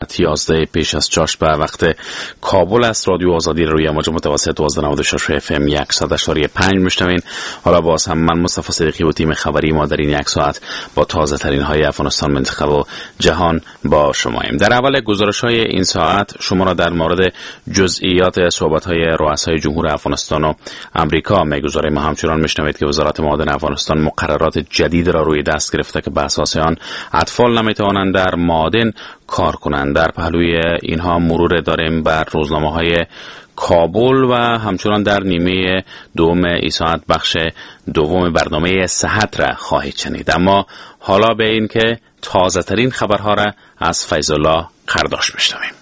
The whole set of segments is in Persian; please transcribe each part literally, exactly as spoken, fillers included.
ساعت یازده پیش از چاش به وقت کابل است. رادیو آزادی روی امواج متوسط دوازده نود و شش اف ام صد و شش و پنج میشنوین. حالا باز هم من مصطفی صدیقی و تیم خبری ما در این یک ساعت با تازه ترین های افغانستان، منطقه و جهان با شماییم. در اول گزارش های این ساعت شما را در مورد جزئیات صحبت های رؤسای جمهور افغانستان و امریکا میگذاریم. همچنان میشنوید که وزارت معادن افغانستان مقررات جدید را روی دست گرفته که به اساس آن اطفال نمیتوانند در معادن کار کنند. در پهلوی اینها مرور داریم بر روزنامه های کابل و همچنان در نیمه دوم این ساعت بخش دوم برنامه صحت را خواهید شنید. اما حالا به این که تازه ترین خبرها را از فیض الله قرداش میشنویم.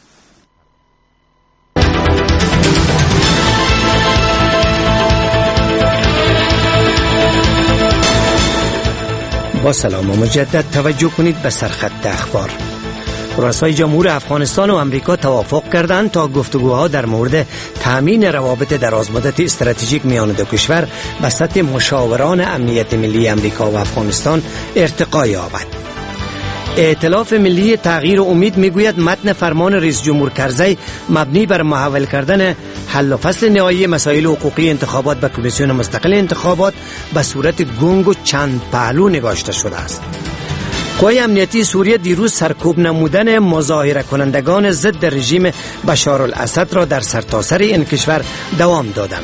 با سلام و مجدد توجه کنید به سرخط اخبار. رؤسای جمهور افغانستان و امریکا توافق کردند تا گفتگوها در مورد تامین روابط درازمدت استراتژیک میان دو کشور به سطح مشاوران امنیت ملی امریکا و افغانستان ارتقا یابد. ائتلاف ملی تغییر امید میگوید متن فرمان رئیس جمهور کرزی مبنی بر محول کردن حل و فصل نهایی مسائل حقوقی انتخابات به کمیسیون مستقل انتخابات به صورت گنگ و چند پهلو نگاشته شده است. قوای امنیتی سوریه دیروز سرکوب نمودن مظاهره کنندگان ضد رژیم بشار الاسد را در سرتاسر این کشور دوام دادند.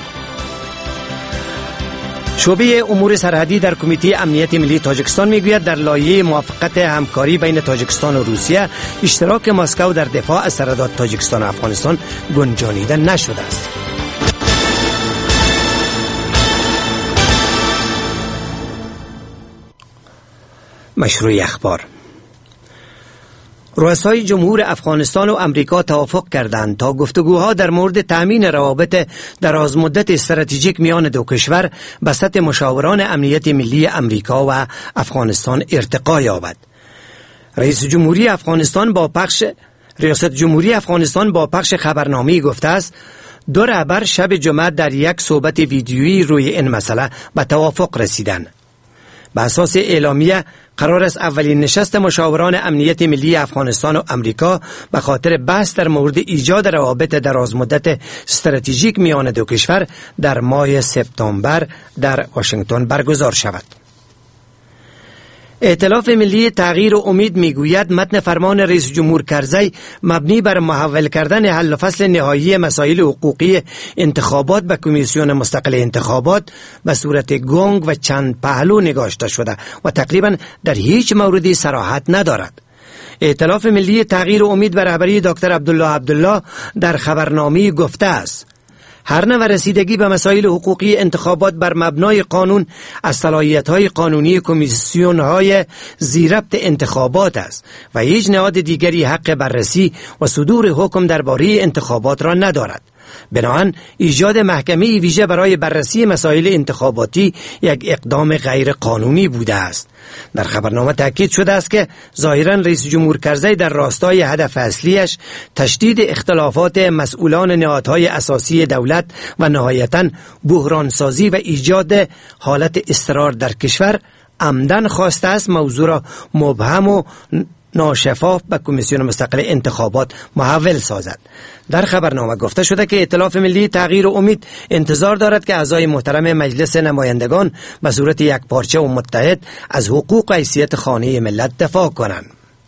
شعبه امور سرحدی در کمیته امنیت ملی تاجیکستان میگوید در لایحه موافقت همکاری بین تاجیکستان و روسیه اشتراک مسکو در دفاع از سرحدات تاجیکستان و افغانستان گنجانیده نشده است. مشروع اخبار. رؤسای جمهور افغانستان و امریکا توافق کردند تا گفتگوها در مورد تامین روابط درازمدت استراتژیک میان دو کشور به سطح مشاوران امنیت ملی امریکا و افغانستان ارتقا یابد. رئیس جمهوری افغانستان با پخش ریاست جمهوری افغانستان با پخش خبرنامه‌ای گفته است دو رهبر شب جمعه در یک صحبت ویدیویی روی این مسئله به توافق رسیدند. به اساس اعلامیه قرار است اولین نشست مشاوران امنیت ملی افغانستان و امریکا به خاطر بحث در مورد ایجاد روابط درازمدت استراتژیک میان دو کشور در ماه سپتامبر در واشنگتن برگزار شود. ائتلاف ملی تغییر و امید میگوید متن فرمان رئیس جمهور کرزی مبنی بر محول کردن حل و فصل نهایی مسائل حقوقی انتخابات به کمیسیون مستقل انتخابات به صورت گنگ و چند پهلو نگاشته شده و تقریبا در هیچ موردی صراحت ندارد. ائتلاف ملی تغییر و امید به رهبری دکتر عبدالله عبدالله در خبرنامه‌ای گفته است هر نوع رسیدگی به مسائل حقوقی انتخابات بر مبنای قانون از صلاحیت‌های قانونی کمیسیون‌های زیربط انتخابات است و هیچ نهاد دیگری حق بررسی و صدور حکم درباره انتخابات را ندارد. بنابراین ایجاد محکمه ویژه برای بررسی مسائل انتخاباتی یک اقدام غیر قانونی بوده است. در خبرنامه تاکید شده است که ظاهراً رئیس جمهور کرزی در راستای هدف اصلیش تشدید اختلافات مسئولان نهادهای اساسی دولت و نهایتاً بحرانسازی و ایجاد حالت اضطرار در کشور عمدن خواسته است موضوع را مبهم و ناشفاف به کمیسیون مستقل انتخابات محول سازد. در خبرنامه گفته شده که ائتلاف ملی تغییر و امید انتظار دارد که اعضای محترم مجلس نمایندگان به صورت یک پارچه و متحد از حقوق و حیثیت خانه ملت دفاع کنند.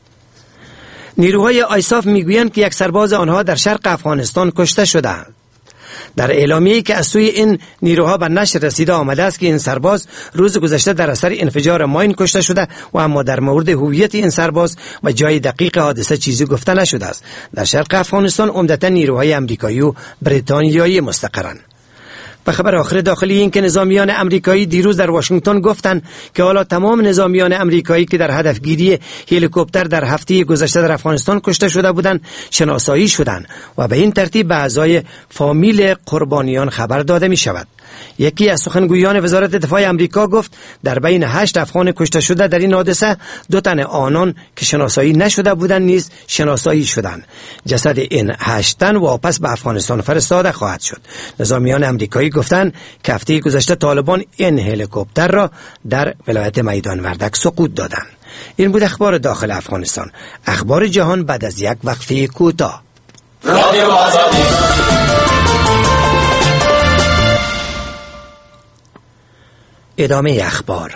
نیروهای آیساف میگویند که یک سرباز آنها در شرق افغانستان کشته شده است. در اعلامیه‌ای که از سوی این نیروها به نشر رسیده آمده است که این سرباز روز گذشته در اثر انفجار ماین کشته شده و اما در مورد هویت این سرباز و جای دقیق حادثه چیزی گفته نشده است. در شرق افغانستان عمدتاً نیروهای امریکایی و بریتانیایی مستقرند. و خبر آخر داخلی این که نظامیان امریکایی دیروز در واشنگتن گفتند که حالا تمام نظامیان امریکایی که در هدفگیری هلیکوپتر در هفته گذشته در افغانستان کشته شده بودند شناسایی شدند و به این ترتیب به اعضای فامیل قربانیان خبر داده می شود. یکی از سخنگویان وزارت دفاع امریکا گفت در بین هشت افغان کشته شده در این حادثه دو تن آنان که شناسایی نشده بودند نیز شناسایی شدند. جسد این هشت تن واپس به افغانستان فرستاده خواهد شد. نظامیان امریکایی گفتند که هفته گذشته طالبان این هلیکوپتر را در ولایت میدان وردک سقوط دادند. این بود اخبار داخل افغانستان. اخبار جهان بعد از یک وقفه کوتاه. رادیو آزادی. ادامه اخبار.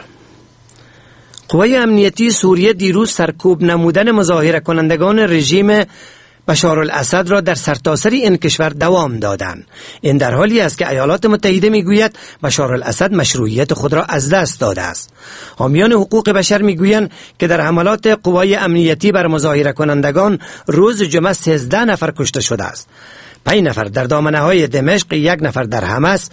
قوای امنیتی سوریه دیروز سرکوب نمودن مظاهره کنندگان رژیم بشار الاسد را در سرتاسر این کشور دوام دادند. این در حالی است که ایالات متحده میگوید بشار الاسد مشروعیت خود را از دست داده است. حامیان حقوق بشر میگویند که در حملات قوای امنیتی بر مظاهره کنندگان روز جمعه سیزده نفر کشته شده است. پنج نفر در دامنه‌های دمشق، یک نفر در حمص،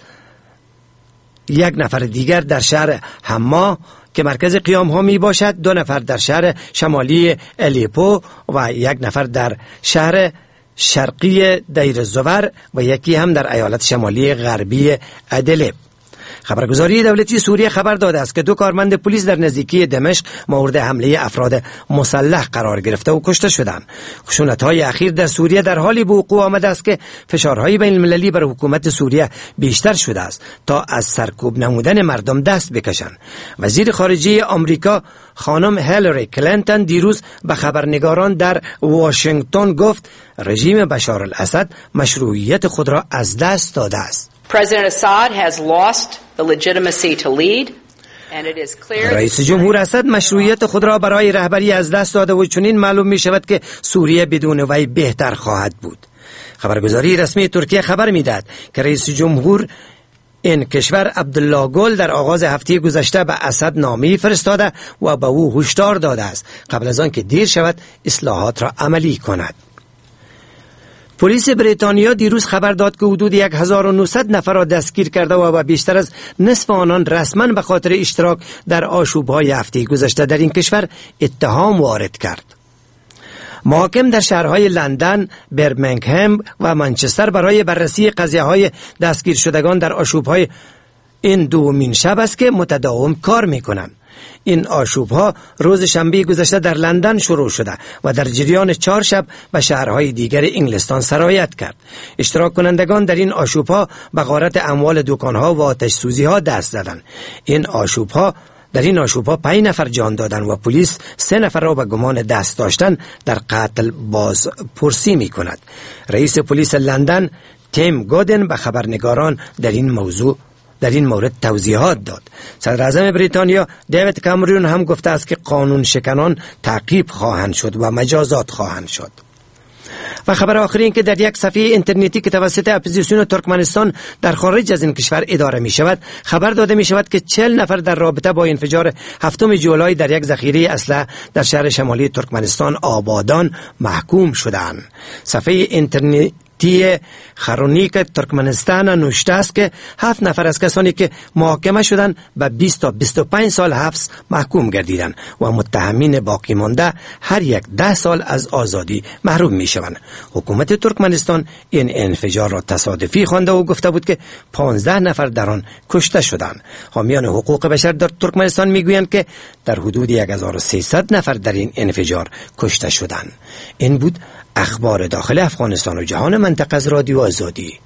یک نفر دیگر در شهر حما که مرکز قیام ها می باشد، دو نفر در شهر شمالی الیپو و یک نفر در شهر شرقی دیر الزور و یکی هم در ایالت شمالی غربی ادلب. خبرگزاری دولتی سوریه خبر داده است که دو کارمند پلیس در نزدیکی دمشق مورد حمله افراد مسلح قرار گرفته و کشته شدند. خشونت‌های اخیر در سوریه در حالی به وقوع آمده است که فشارهای بین المللی بر حکومت سوریه بیشتر شده است تا از سرکوب نمودن مردم دست بکشند. وزیر خارجه آمریکا خانم هیلاری کلینتون دیروز به خبرنگاران در واشنگتن گفت رژیم بشار الاسد مشروعیت خود را از دست داده است. President Assad has lost the legitimacy to lead. رئیس جمهور اسد مشروعیت خود را برای رهبری از دست داده و چنین معلوم می شود که سوریه بدون وی بهتر خواهد بود. خبرگزاری رسمی ترکیه خبر می داد که رئیس جمهور این کشور عبدالله گل در آغاز هفته گذشته به اسد نامه‌ای فرستاده و به او هشدار داده است قبل از آن که دیر شود اصلاحات را عملی کند. پلیس بریتانیا دیروز خبر داد که حدود هزار و نهصد نفر را دستگیر کرده و بیشتر از نصف آنان رسما به خاطر اشتراک در آشوب‌های هفته گذشته در این کشور اتهام وارد کرد. محاکم در شهرهای لندن، برمنگهم و منچستر برای بررسی قضیه‌های دستگیر شدگان در آشوب‌های این دومین شب است که متداوم کار می‌کنند. این آشوب‌ها روز شنبه گذشته در لندن شروع شده و در جریان چهار شب به شهرهای دیگر انگلستان سرایت کرد. اشتراک کنندگان در این آشوب‌ها به غارت اموال دکان‌ها و آتش سوزی‌ها دست زدند. این آشوب‌ها در این آشوب‌ها پنج نفر جان دادند و پلیس سه نفر را به گمان دست داشتن در قتل بازپرسی می‌کند. رئیس پلیس لندن تیم گودن به خبرنگاران در این موضوع در این مورد توضیحات داد. صدر اعظم بریتانیا دیوید کامرون هم گفته است که قانون شکنان تعقیب خواهند شد و مجازات خواهند شد. و خبر آخری این که در یک صفحه اینترنتی که توسط اپوزیسیون ترکمنستان در خارج از این کشور اداره می شود خبر داده می شود که چهل نفر در رابطه با انفجار هفتم جولای در یک ذخیره اسلحه در شهر شمالی ترکمنستان آبادان محکوم شدند. صفحه اینترنتی تی خرونیک ترکمنستان نوشته است که هفت نفر از کسانی که محاکمه شدند به بیست تا بیست و پنج سال حبس محکوم گردیدند و متهمین باقی مانده هر یک ده سال از آزادی محروم می شوند. حکومت ترکمنستان این انفجار را تصادفی خوانده و گفته بود که پانزده نفر در آن کشته شدند. حامیان حقوق بشر در ترکمنستان میگویند که در حدود هزار و سیصد نفر در این انفجار کشته شدند. این بود اخبار داخل افغانستان و جهان منطقه از رادیو آزادی.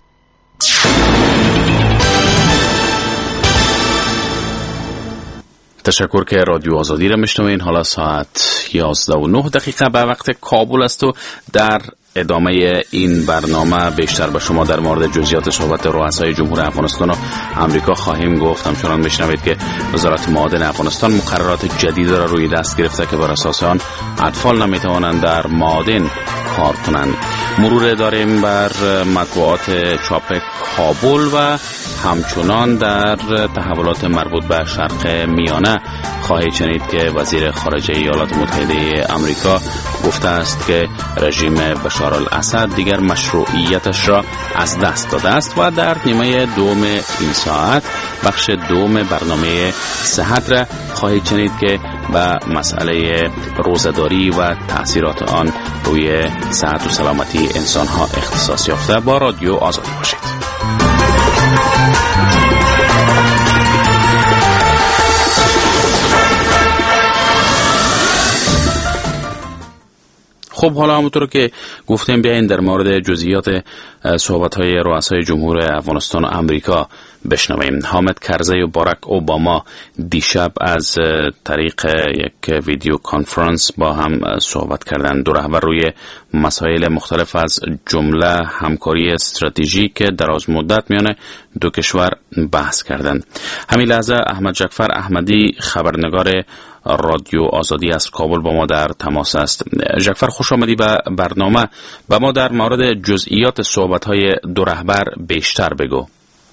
تشکر که رادیو آزادی را میشنوین. حالا ساعت یازده و نه دقیقه به وقت کابل است و در ادامه این برنامه بیشتر به شما در مورد جزئیات صحبت رؤسای جمهور افغانستان و امریکا خواهیم گفت. همچنان میشنوید که وزارت معادن افغانستان مقررات جدید را روی دست گرفته که بر اساس آن اطفال نمیتوانند در معادن کار کنند. مرور داریم بر مطبوعات چاپ کابل و همچنان در تحولات مربوط به شرق میانه خواهید شنید که وزیر خارجه ایالات متحده آمریکا گفته است که رژیم بشار الاسد دیگر مشروعیتش را از دست داده است و در نیمه دوم این ساعت بخش دوم برنامه صحت را خواهید شنید که به مسئله روزه‌داری و تأثیرات آن روی صحت و سلامتی انسان‌ها اختصاص یافته. با رادیو آزادی باشید. خب حالا همونطور که گفتیم بیاین در مورد جزئیات صحبت‌های رؤسای جمهور افغانستان و امریکا بشنویم. حامد کرزی و باراک اوباما دیشب از طریق یک ویدیو کانفرانس با هم صحبت کردند. دو رهبر روی مسائل مختلف از جمله همکاری استراتژیک دراز مدت میان دو کشور بحث کردند. همین لحظه احمد جعفر احمدی خبرنگار رادیو آزادی از کابل با ما در تماس است. جعفر خوش آمدی به برنامه. با ما در مورد جزئیات صحبت‌های دو رهبر بیشتر بگو.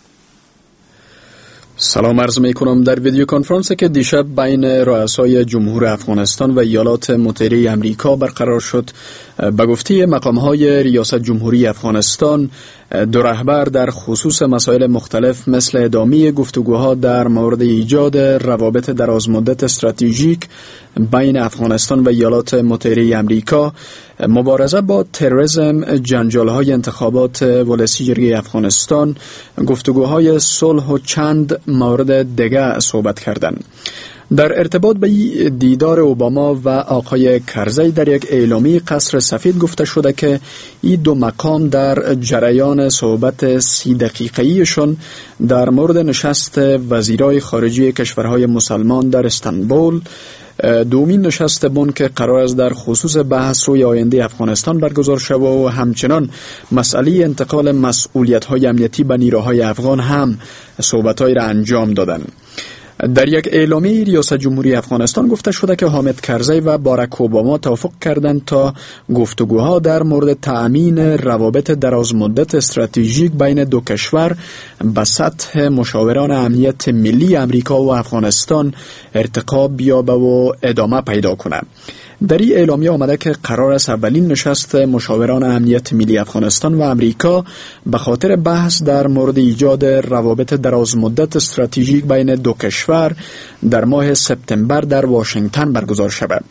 سلام عرض می کنم. در ویدیو کنفرانسی که دیشب بین رؤسای جمهور افغانستان و ایالات متحده آمریکا برقرار شد، به گفته مقام‌های ریاست جمهوری افغانستان، دو رهبر در خصوص مسائل مختلف مثل ادامه گفتگوها در مورد ایجاد روابط درازمدت استراتژیک بین افغانستان و ایالات متحده آمریکا، مبارزه با تروریسم، جنجال‌های انتخابات ولسی جرگه افغانستان، گفتگوهای صلح و چند مورد دیگر صحبت کردند. در ارتباط به دیدار اوباما و آقای کرزی در یک اعلامیه قصر سفید گفته شده که این دو مقام در جریان صحبت سی دقیقه‌ایشان در مورد نشست وزیرای خارجه کشورهای مسلمان در استانبول، دومین نشست بن که قرار است در خصوص بحث روی آینده افغانستان برگزار شود و همچنان مسئله انتقال مسئولیت‌های امنیتی به نیروهای افغان هم صحبت‌هایی را انجام دادند. در یک اعلامیه ریاست جمهوری افغانستان گفته شده که حامد کرزی و باراک اوباما توافق کردند تا گفتگوها در مورد تأمین روابط درازمدت استراتژیک بین دو کشور به سطح مشاوران امنیت ملی امریکا و افغانستان ارتقا بیابه و ادامه پیدا کند. در این اعلامیه آمده که قرار است اولین نشست مشاوران امنیت ملی افغانستان و امریکا به خاطر بحث در مورد ایجاد روابط درازمدت استراتژیک بین دو کشور در ماه سپتامبر در واشنگتن برگزار شود.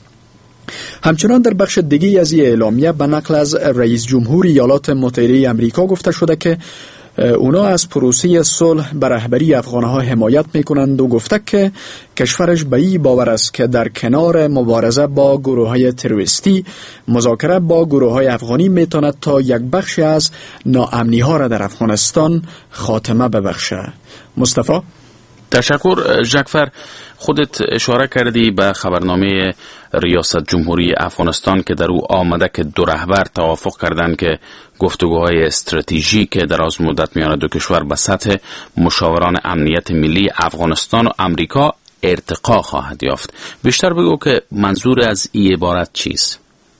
همچنان در بخش دیگه از این اعلامیه به نقل از رئیس جمهور ایالات متحده آمریکا گفته شده که اونا از پروسه صلح به رهبری افغانها حمایت میکنند و گفته که کشورش به این باور است که در کنار مبارزه با گروه‌های تروریستی، مذاکره با گروه‌های افغانی میتواند تا یک بخش از ناامنی‌ها را در افغانستان خاتمه ببخشه. مصطفی؟ تشکر جعفر. خودت اشاره کردی به خبرنامه ریاست جمهوری افغانستان که در او آمده که دو رهبر توافق کردند که گفتگوهای استراتژیک دراز مدت میان دو کشور به سطح مشاوران امنیت ملی افغانستان و امریکا ارتقا خواهد یافت. بیشتر بگو که منظور از این عبارت چیست؟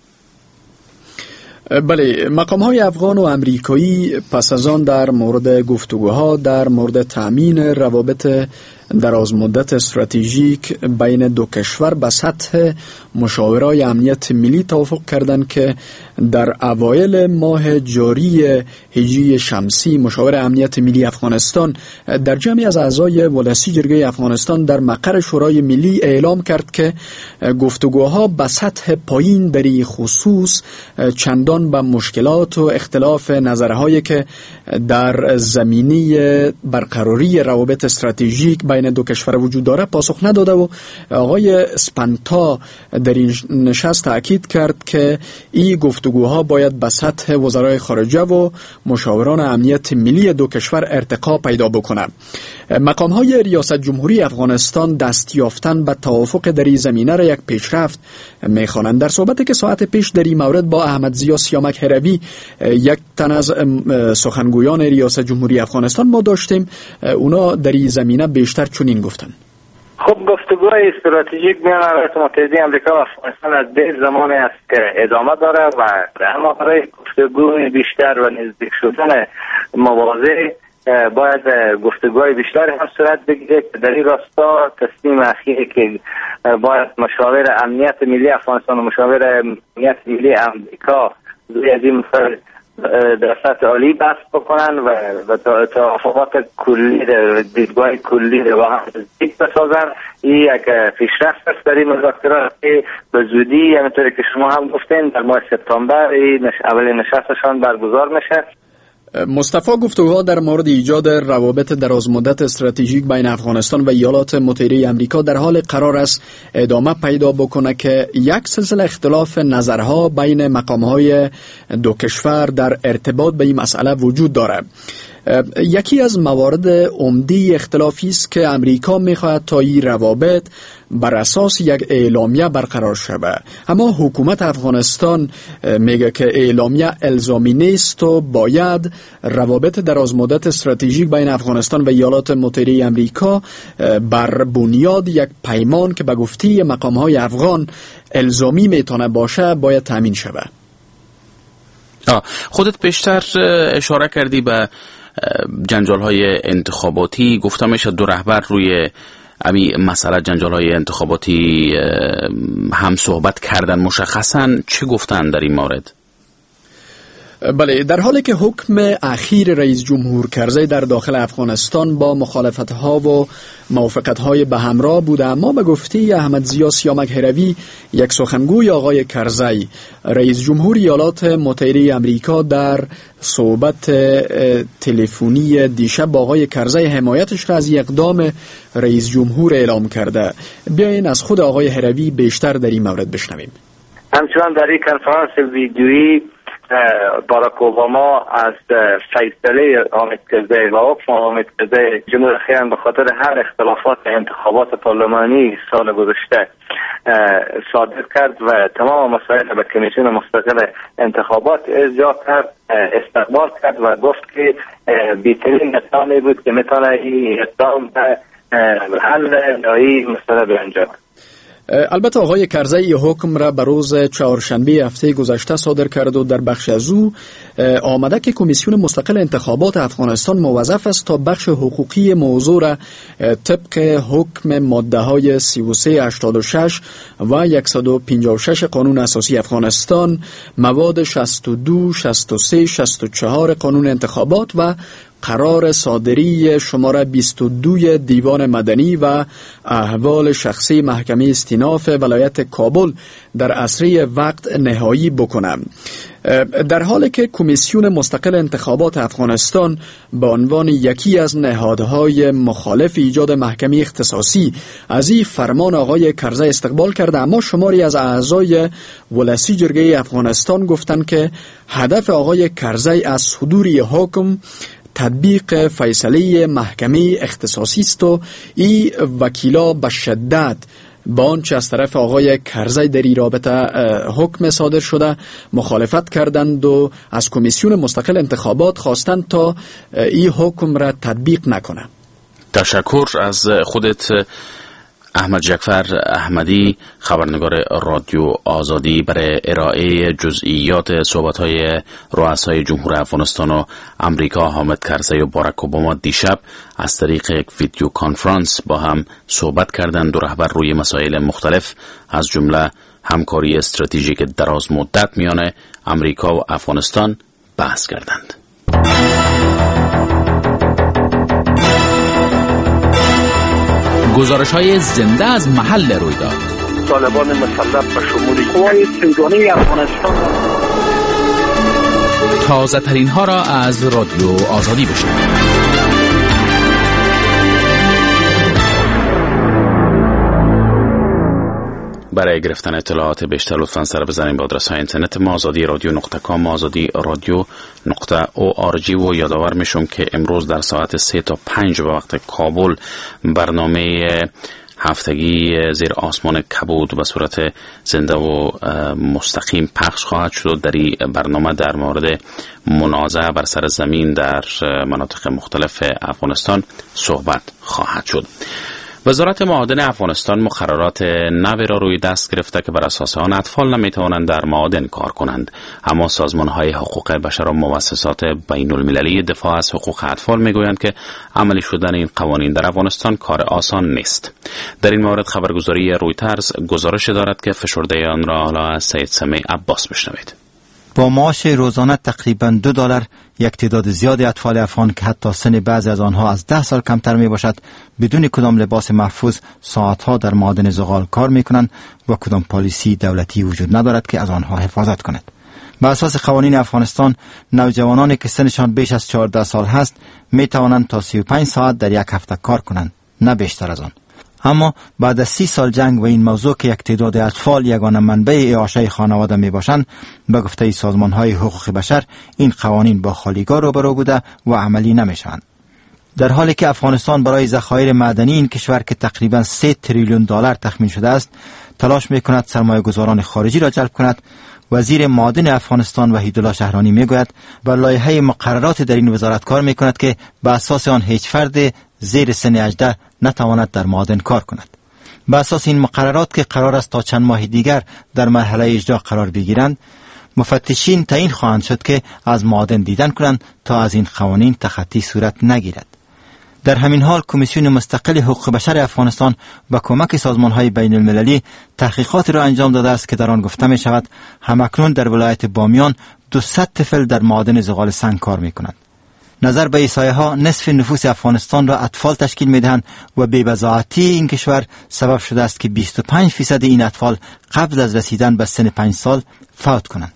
بله، مقام‌های افغان و امریکایی پس از آن در مورد گفتگوها در مورد تأمین روابط درازمدت استراتژیک بین دو کشور به سطح مشاورای امنیت ملی توافق کردند که در اوایل ماه جاری هجری شمسی مشاور امنیت ملی افغانستان در جمعی از اعضای ولسی جرگه افغانستان در مقر شورای ملی اعلام کرد که گفتگوها به سطح پایین در این خصوص چندان به مشکلات و اختلاف نظرهایی که در زمینه برقراری روابط استراتژیک بین دو کشور وجود داره پاسخ نداده و آقای اسپانتا در این نشست تاکید کرد که این گفتگوها باید به سطح وزرای خارجه و مشاوران امنیت ملی دو کشور ارتقا پیدا بکنه. مقام‌های ریاست جمهوری افغانستان دست یافتن به توافق در این زمینه را یک پیشرفت می‌خوانند. در صحبتی که ساعت پیش در این مورد با احمد ضیا سیامک هروی، یک تن از سخنگویان ریاست جمهوری افغانستان ما داشتیم، اونا در این زمینه بیشتر چنین گفتن. خب گفتگوهای استراتژیک میان ایالات متحده آمریکا و افغانستان از به زمانی است که ادامه داره و اما برای گفتگوی بیشتر و نزدیک شدن مواضع باید گفتگوهای بیشتر هم صورت بگیره. در این راستا تصمیم اخیری که باید مشاور امنیت ملی افغانستان و مشاور امنیت ملی امریکا روی از این در سطح عالی بحث بکنن و, و توافقات کلی دیدگاه کلی با هم نزدیک بسازن. این یک پیشرفت است در این مذاکرات که به زودی همونطوری که شما هم گفتین در ماه سپتامبر این اولین نشستشان برگزار میشه. مصطفی، گفتگوها در مورد ایجاد روابط درازمدت استراتژیک بین افغانستان و ایالات متحده آمریکا در حال قرار است ادامه پیدا بکنه که یک سلسله اختلاف نظرها بین مقامهای دو کشور در ارتباط به این مسئله وجود دارد. یکی از موارد عمده اختلافی است که امریکا می‌خواهد تا این روابط بر اساس یک اعلامیه برقرار شود، اما حکومت افغانستان میگه که اعلامیه الزامی نیست و باید روابط درازمدت استراتژیک بین افغانستان و ایالات متحده آمریکا بر بنیاد یک پیمان که به گفته مقام‌های افغان الزامی میتونه باشه باید تامین شود. خودت بیشتر اشاره کردی به جنجال‌های انتخاباتی، گفتم میشه دو رهبر روی امی مسئله جنجال‌های انتخاباتی هم صحبت کردن. مشخصاً چه گفتن در این مورد؟ بله، در حالی که حکم اخیر رئیس جمهور کرزی در داخل افغانستان با مخالفت‌ها و موافقت‌های به همراه بوده، اما به گفته احمد ضیا سیامک هروی، یک سخنگوی آقای کرزی، رئیس جمهور ایالات متحده آمریکا در صحبت تلفنی دیشب با آقای کرزی حمایتش را از اقدام رئیس جمهور اعلام کرده. بیاین از خود آقای هروی بیشتر در این مورد بشنویم. همچنان در این کنفرانس ویدیویی باراک اوباما از فیصله حامد کرزی و حکم حامد کرزی جمهوری خواهان به خاطر هر اختلافات انتخابات پارلمانی سال گذشته صادر کرد و تمام مسائل به کمیسیون مستقل انتخابات ارجاع کرد، استقبال کرد و گفت که بهترین اقدامی بود که میتونه این اقدام به حل نهایی مسئله بیانجام. البته آقای کرزی حکم را به روز چهارشنبه هفته گذشته صادر کرد و در بخش از او آمده که کمیسیون مستقل انتخابات افغانستان موظف است تا بخش حقوقی موضوع را طبق حکم ماده های سی و سه هشتاد و شش و صد و پنجاه و شش قانون اساسی افغانستان، مواد شصت و دو، شصت و سه، شصت و چهار قانون انتخابات و قرار صادری شماره بیست و دو دیوان مدنی و احوال شخصی محکمه استیناف ولایت کابل در اسری وقت نهایی بکنم. در حالی که کمیسیون مستقل انتخابات افغانستان به عنوان یکی از نهادهای مخالف ایجاد محکمه اختصاصی از این فرمان آقای کرزی استقبال کرده، اما شماری از اعضای ولسی جرگه افغانستان گفتند که هدف آقای کرزی از صدور حکم تطبیق فیصله محکمه اختصاصی است و این وکیلا به شدت با آنچه از طرف آقای کرزی در این رابطه حکم صادر شده مخالفت کردند و از کمیسیون مستقل انتخابات خواستند تا این حکم را تطبیق نکنه. تشکر از خودت احمد جعفر احمدی، خبرنگار رادیو آزادی، برای ارائه جزئیات صحبت‌های رؤسای جمهور افغانستان و امریکا حامد کرزی و باراک اوباما دیشب از طریق یک ویدیو کانفرانس با هم صحبت کردند. دو رهبر روی مسائل مختلف از جمله همکاری استراتژیک دراز مدت میان امریکا و افغانستان بحث کردند. گزارش‌های زنده از محل رویداد. طالبان مسلح به شمول قوای سیگانی افغانستان. تازه ترین ها را از رادیو آزادی بشنوید. برای گرفتن اطلاعات بیشتر لطفاً سر بزنید به آدرس های اینترنت ما آزادی رادیو نقطه کام، آزادی رادیو نقطه او آر جی و یادآور میشم که امروز در ساعت سه تا پنج به وقت کابل برنامه هفتگی زیر آسمان کبود به صورت زنده و مستقیم پخش خواهد شد. در این برنامه در مورد منازعه بر سر زمین در مناطق مختلف افغانستان صحبت خواهد شد. وزارت معادن افغانستان مقررات نوی را روی دست گرفته که بر اساس آن اطفال نمیتوانند در معادن کار کنند، اما سازمان‌های حقوق بشر و مؤسسات بین المللی دفاع از حقوق اطفال میگویند که عملی شدن این قوانین در افغانستان کار آسان نیست. در این مورد خبرگزاری رویترز گزارش دارد که فشرده آن را حالا از سید سمیع عباس بشنوید. با معاش روزانه تقریباً دو دلار یک تعداد زیادی اطفال افغان که حتی سن بعضی از آنها از ده سال کمتر می باشد بدون کدام لباس محفوظ ساعتها در معادن زغال کار می کنند و کدام پالیسی دولتی وجود ندارد که از آنها حفاظت کند. بر اساس قوانین افغانستان نوجوانانی که سنشان بیش از چهارده سال هست می توانند تا سی و پنج ساعت در یک هفته کار کنند، نه بیشتر از آن. اما بعد از سی سال جنگ و این موضوع که یک تعداد اطفال یگانه منبع اعاشه خانواده می باشند، به گفته سازمان های حقوق بشر این قوانین با خالیگاه روبرو بوده و عملی نمی شوند. در حالی که افغانستان برای ذخایر معدنی این کشور که تقریبا سه تریلیون دلار تخمین شده است تلاش می کند سرمایه گذاران خارجی را جلب کند، وزیر معادن افغانستان وحیدالله شهرانی می گوید بر لایحه مقررات در این وزارت کار می کند که به اساس آن هیچ فرد زیر سن هجده نتواند در معادن کار کند. به اساس این مقررات که قرار است تا چند ماه دیگر در مرحله اجرا قرار بگیرند، مفتشین تعیین خواهند شد که از معادن دیدن کنند تا از این قوانین تخطی صورت نگیرد. در همین حال کمیسیون مستقل حقوق بشر افغانستان با کمک سازمان‌های بین المللی تحقیقات را انجام داده است که در آن گفته می شود همکنون در ولایت بامیان دویست طفل در معادن زغال سنگ کار می کنند. نظر به احصایه ها نصف نفوس افغانستان را اطفال تشکیل می دهند و بی‌بضاعتی این کشور سبب شده است که بیست و پنج فیصد این اطفال قبل از رسیدن به سن پنج سال فوت کنند.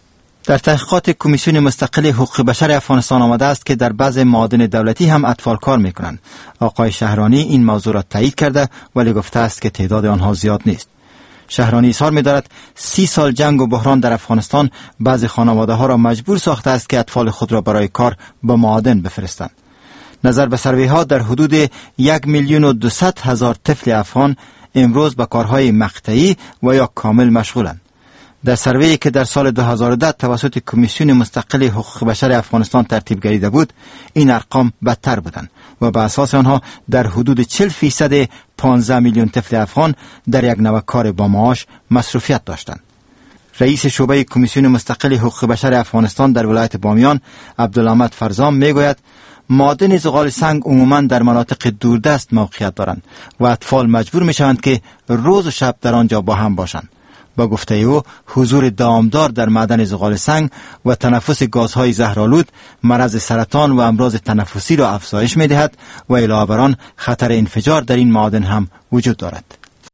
در تحقیقات کمیسیون مستقل حقوق بشر افغانستان آمده است که در بعض معادن دولتی هم اطفال کار می کنند. آقای شهرانی این موضوع را تایید کرده ولی گفته است که تعداد آنها زیاد نیست. شهرانی اظهار می دارد سی سال جنگ و بحران در افغانستان بعضی خانواده ها را مجبور ساخته است که اطفال خود را برای کار به معادن بفرستند. نظر به سروی ها در حدود یک میلیون و دویست هزار طفل افغان امروز به کارهای مقطعی و یا کامل مشغولند. در سروی که در سال دو هزار و ده توسط کمیسیون مستقل حقوق بشر افغانستان ترتیب گردیده بود، این ارقام بدتر بودند و به اساس آنها در حدود چهل فیصد پانزده میلیون طفل افغان در یک نوع کار با معاش مصروفیت داشتند. رئیس شعبه کمیسیون مستقل حقوق بشر افغانستان در ولایت بامیان عبدالحمید فرزام میگوید معادن زغال سنگ عموما در مناطق دوردست موقعیت دارند و اطفال مجبور می شوند که روز و شب در آنجا با هم باشند. با گفته او حضور دامدار در معدن زغال سنگ و تنفس گازهای زهرآلود مرض سرطان و امراض تنفسی را افزایش می دهد و علاوه بر آن خطر انفجار در این معادن هم وجود دارد.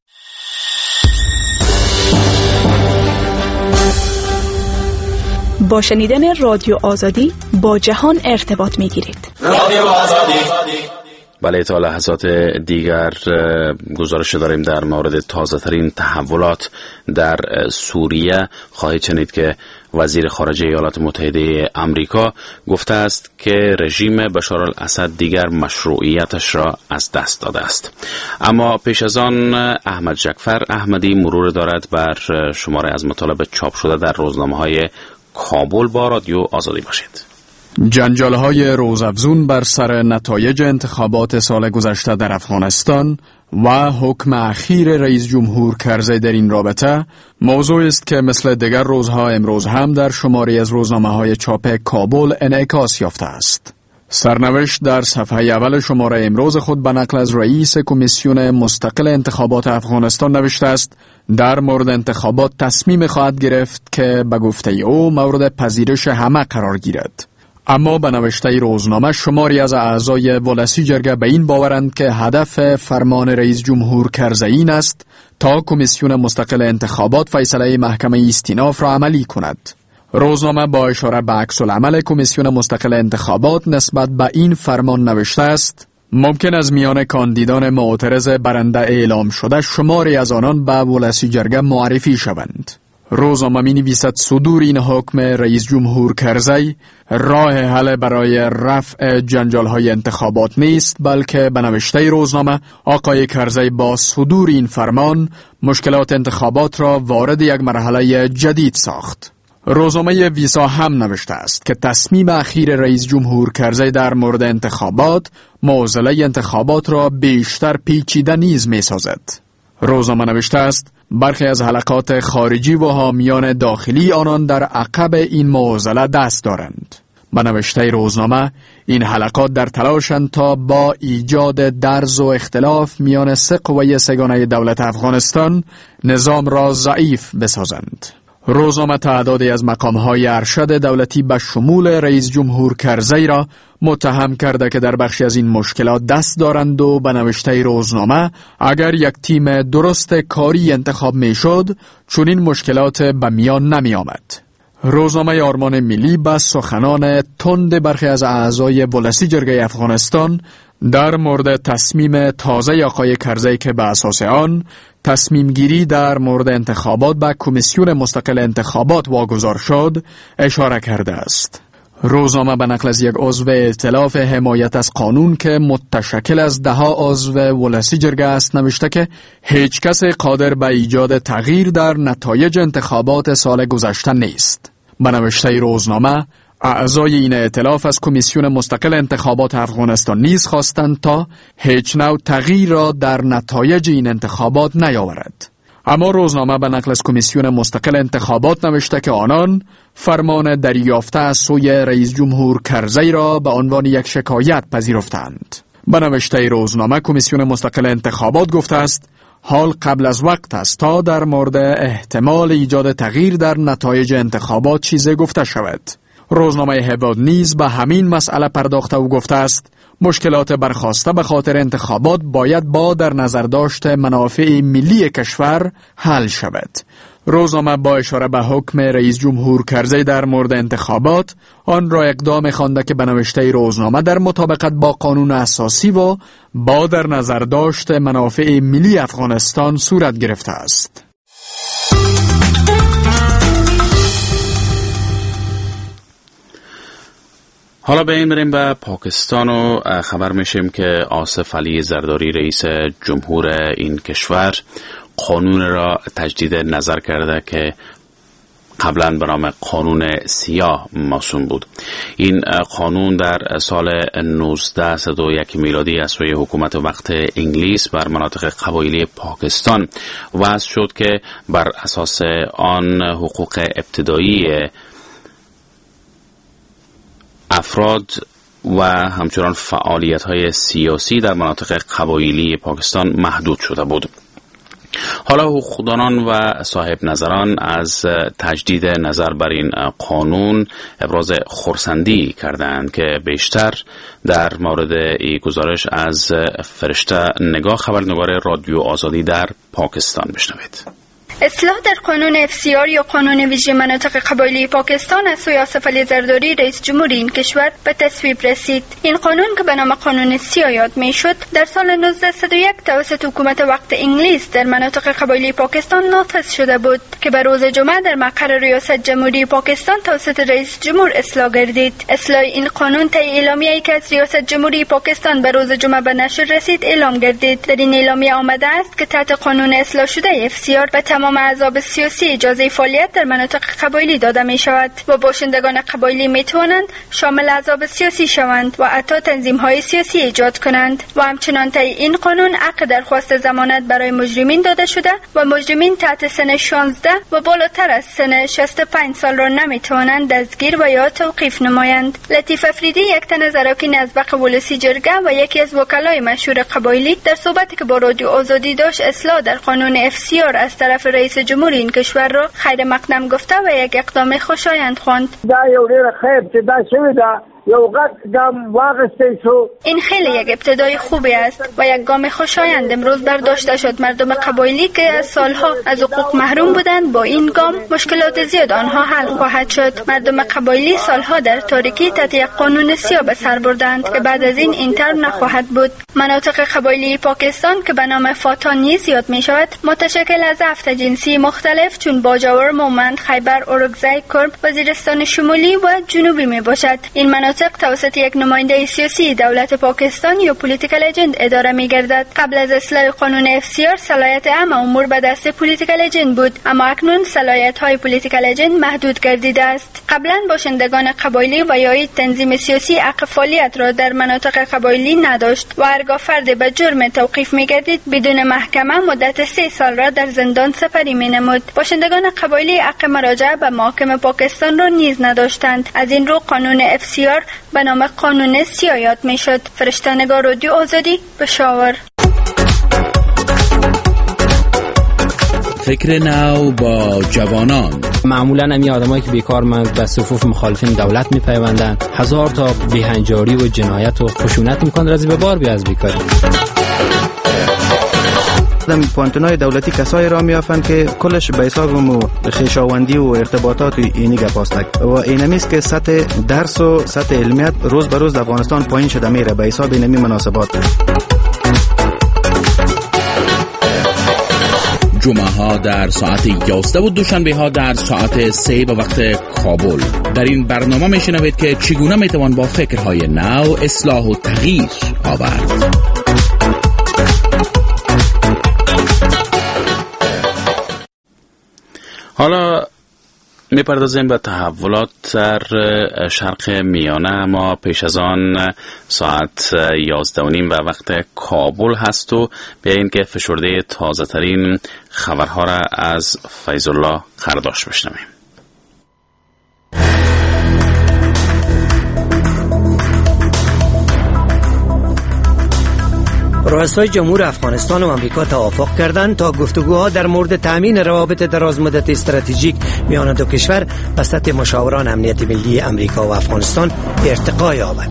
با شنیدن رادیو آزادی با جهان ارتباط می گیرید. رادیو آزادی. بله، تا لحظات دیگر گزارش داریم در مورد تازه ترین تحولات در سوریه. خواهید شنید که وزیر خارجه ایالات متحده آمریکا گفته است که رژیم بشار الاسد دیگر مشروعیتش را از دست داده است. اما پیش از آن احمد جعفر احمدی مرور دارد بر شماره از مطالب چاپ شده در روزنامه‌های کابل. با رادیو آزادی باشید. جنجال‌های روزافزون بر سر نتایج انتخابات سال گذشته در افغانستان و حکم اخیر رئیس جمهور کرزی در این رابطه موضوعی است که مثل دیگر روزها امروز هم در شماری از روزنامه‌های چاپ کابل انعکاس یافته است. سرنوشت در صفحه اول شماره امروز خود به نقل از رئیس کمیسیون مستقل انتخابات افغانستان نوشته است در مورد انتخابات تصمیم خواهد گرفت که به گفته او مورد پذیرش همه قرار گیرد. اما به نوشته روزنامه شماری از اعضای ولسی جرگه به این باورند که هدف فرمان رئیس جمهور کرزی این است تا کمیسیون مستقل انتخابات فیصله محکمه استیناف را عملی کند. روزنامه با اشاره به عکس العمل کمیسیون مستقل انتخابات نسبت به این فرمان نوشته است ممکن از میان کاندیدان معترض برنده اعلام شده شماری از آنان به ولسی جرگه معرفی شوند. روزنامه می نویسد صدور این حکم رئیس جمهور کرزی راه حل برای رفع جنجال‌های انتخابات نیست، بلکه به نوشته روزنامه آقای کرزی با صدور این فرمان مشکلات انتخابات را وارد یک مرحله جدید ساخت. روزنامه ویسا هم نوشته است که تصمیم اخیر رئیس جمهور کرزی در مورد انتخابات معضله انتخابات را بیشتر پیچیده نیز می سازد. روزنامه نوشته است برخی از حلقات خارجی و حامیان داخلی آنان در عقب این معضله دست دارند. به نوشته روزنامه این حلقات در تلاشند تا با ایجاد درز و اختلاف میان سه قوه سگانه دولت افغانستان نظام را ضعیف بسازند. روزنامه تعدادی از مقام‌های ارشد دولتی به شمول رئیس جمهور کرزی را متهم کرده که در بخشی از این مشکلات دست دارند و به نوشته روزنامه اگر یک تیم درست کاری انتخاب می‌شد چون این مشکلات به میان نمی آمد. روزنامه آرمان ملی با سخنان تند برخی از اعضای ولسی جرگه افغانستان در مورد تصمیم تازه آقای کرزی که به اساس آن تصمیم گیری در مورد انتخابات به کمیسیون مستقل انتخابات واگذار شد اشاره کرده است. روزنامه به نقل از یک عضو ائتلاف حمایت از قانون که متشکل از ده ها عضو ولسی جرگه است نوشته که هیچ کس قادر به ایجاد تغییر در نتایج انتخابات سال گذشته نیست. به نوشته روزنامه، اعضای این ائتلاف از کمیسیون مستقل انتخابات افغانستان نیز خواستند تا هیچ نوع تغییر را در نتایج این انتخابات نیاورد. اما روزنامه به نقل از کمیسیون مستقل انتخابات نوشته که آنان فرمان دریافته از سوی رئیس جمهور کرزی را به عنوان یک شکایت پذیرفتند. به نوشته روزنامه، کمیسیون مستقل انتخابات گفته است حال قبل از وقت است تا در مورد احتمال ایجاد تغییر در نتایج انتخابات چیزی گفته شود. روزنامه هباد نیز به همین مسئله پرداخته و گفته است مشکلات برخاسته به خاطر انتخابات باید با در نظر داشت منافع ملی کشور حل شود. روزنامه با اشاره به حکم رئیس جمهور کرزی در مورد انتخابات آن را اقدام خوانده که به نوشته روزنامه در مطابقت با قانون اساسی و با در نظر داشت منافع ملی افغانستان صورت گرفته است. حالا به این بریم به پاکستان و خبر میشیم که آصف علی زرداری رئیس جمهور این کشور قانون را تجدید نظر کرده که قبلا به نام قانون سیاه موسوم بود. این قانون در سال نوزده صد و یک میلادی از سوی حکومت وقت انگلیس بر مناطق قبایلی پاکستان وضع شد که بر اساس آن حقوق ابتدایی افراد و همچنان فعالیت‌های سیاسی در مناطق قبایلی پاکستان محدود شده بود. حالا حقوقدانان و صاحب نظران از تجدید نظر بر این قانون ابراز خرسندی کردند که بیشتر در مورد این گزارش از فرشته نگاه، خبرنگار رادیو آزادی در پاکستان بشنوید. اصلاح در قانون اف سی آر یا قانون ویژه مناطق قبایلی پاکستان از سوی آصف علی زرداری رئیس جمهور این کشور به تصویب رسید. این قانون که به نام قانون سیاه یاد میشد در سال نوزده صد و یک توسط حکومت وقت انگلیس در مناطق قبایلی پاکستان نافذ شده بود که به روز جمعه در مقر ریاست جمهوری پاکستان توسط رئیس جمهور اصلاح گردید. اصلاح این قانون طی اعلامیه‌ای که از ریاست جمهوری پاکستان به روز جمعه به نشر رسید اعلام گردید. در این اعلامیه آمده است که تحت قانون اصلاح شده اف سی آر به تمام احزاب سیاسی اجازه فعالیت در مناطق قبایلی داده می شود و باشندگان قبایلی می توانند شامل احزاب سیاسی شوند و حتی تنظیم‌های سیاسی ایجاد کنند و همچنان طی این قانون حق درخواست ضمانت برای مجرمین داده شده و مجرمین تحت سن شانزده و بالاتر از سن شصت و پنج سال را نمی توانند دستگیر و یا توقیف نمایند. لطیف افریدی، یک تن از اراکین ازبق ولسی جرگه و یکی از وکلای مشهور قبایلی، در صحبتی که با رادیو آزادی داشت اصلاح در قانون اف سی آر از طرف رئیس جمهور این کشور را خیر مقدم گفته و یک اقدام خوشایند خواند. دا یو ډیر خیر چې دا شوی دا یو غټ ګام واغسته شو. این خیلی یک ابتدای خوبی است و یک گام خوشایند امروز برداشته شد. مردم قبایلی که از سالها از حقوق محروم بودند با این گام مشکلات زیاد آنها حل خواهد شد. مردم قبایلی سالها در تاریکی تحت یک قانون سیاه به سر بردند که بعد از این اینطور نخواهد بود. مناطق قبایلی پاکستان که به نام فاتان نیز یاد می شود متشکل از هفت جنسی مختلف چون باجاور، مومند، خیبر، اورکزای، کرد، وزیرستان شمالی و جنوبی می باشد. این مناطق توسط یک نماینده سیاسی دولت پاکستان یا پولیتیکال ایجنت اداره می گردد. قبل از اصلاح قانون اف سی آر صلاحیت عام امور به دست پولیتیکال ایجنت بود، اما اکنون صلاحیت های پولیتیکال ایجنت محدود گردیده است. قبلا باشندگان قبایلی و یا تنظیم سیاسی حق فعالیت را در مناطق قبایلی نداشت و هرگاه فرد به جرم توقیف می گردید بدون محکمه مدت سه سال را در زندان سپری می نمود. باشندگان قبایلی حق مراجعه به محاکم پاکستان را نیز نداشتند. از این رو قانون اف سی آر به نام قانون سیاه یاد می شد. فرشته نگار، رادیو آزادی، پشاور. فکر نو با جوانان. معمولا امی آدمایی که بیکارمند به صفوف مخالفین دولت میپیوندن، هزار تا بیهنجاری و جنایت و خشونت میکنن رازی به بار بی از بیکاری. در پانتونای دولتی کسایی را میافند که کلش به حساب مو خویشاوندی و ارتباطات اینی گپاستک و اینمیست که سطح درس و سطح علمیت روز به روز در افغانستان پایین شده میره به حساب اینمی مناسبات. جمعه ها در ساعت یازده و دوشنبه ها در ساعت سه به وقت کابل. در این برنامه میشنوید که چگونه میتوان با فکرهای نو اصلاح و تغییر آورد. حالا میپردازیم به تحولات در شرق میانه، اما پیش از آن ساعت یازده و نیم و وقت کابل هست و بیاییم که فشرده تازه ترین خبرها را از فیض الله خرداش بشنویم. رؤسای جمهور افغانستان و امریکا توافق کردند تا گفتگوها در مورد تأمین روابط درازمدت استراتژیک میان دو کشور به سطح مشاوران امنیت ملی امریکا و افغانستان ارتقا یابد.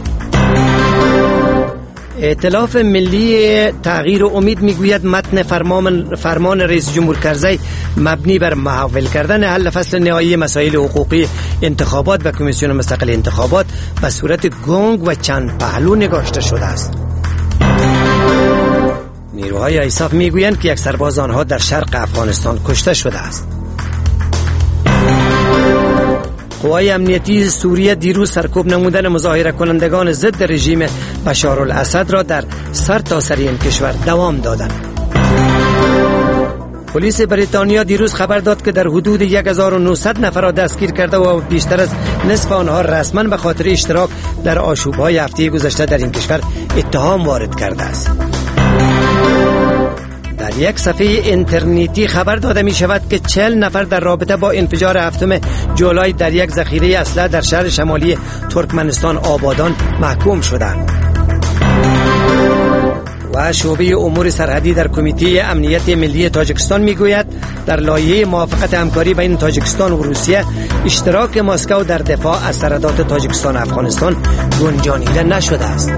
ائتلاف ملی تغییر و امید میگوید متن فرمان فرمان رئیس جمهور کرزی مبنی بر محول کردن حل فصل نهایی مسائل حقوقی انتخابات و کمیسیون مستقل انتخابات به صورت گنگ و چند پهلو نگاشته شده است. نیروهای ایساف میگویند که یک سرباز آنها در شرق افغانستان کشته شده است. قوای امنیتی سوریه دیروز سرکوب نمودن مظاهره کنندگان ضد رژیم بشارالاسد را در سر تا سر این کشور دوام دادند. پلیس بریتانیا دیروز خبر داد که در حدود هزار و نهصد نفر را دستگیر کرده و بیشتر از نصف آنها رسما به خاطر اشتراک در آشوب‌های هفته گذشته در این کشور اتهام وارد کرده است. در یک صفحه اینترنتی خبر داده می شود که چهل نفر در رابطه با انفجار هفتم جولای در یک ذخیره اسلحه در شهر شمالی ترکمنستان آبادان محکوم شدند. و شعبه امور سرحدی در کمیته امنیت ملی تاجیکستان میگوید در لایحه موافقت همکاری بین تاجیکستان و روسیه اشتراک مسکو در دفاع از سرحدات تاجیکستان و افغانستان گنجانیده نشده است.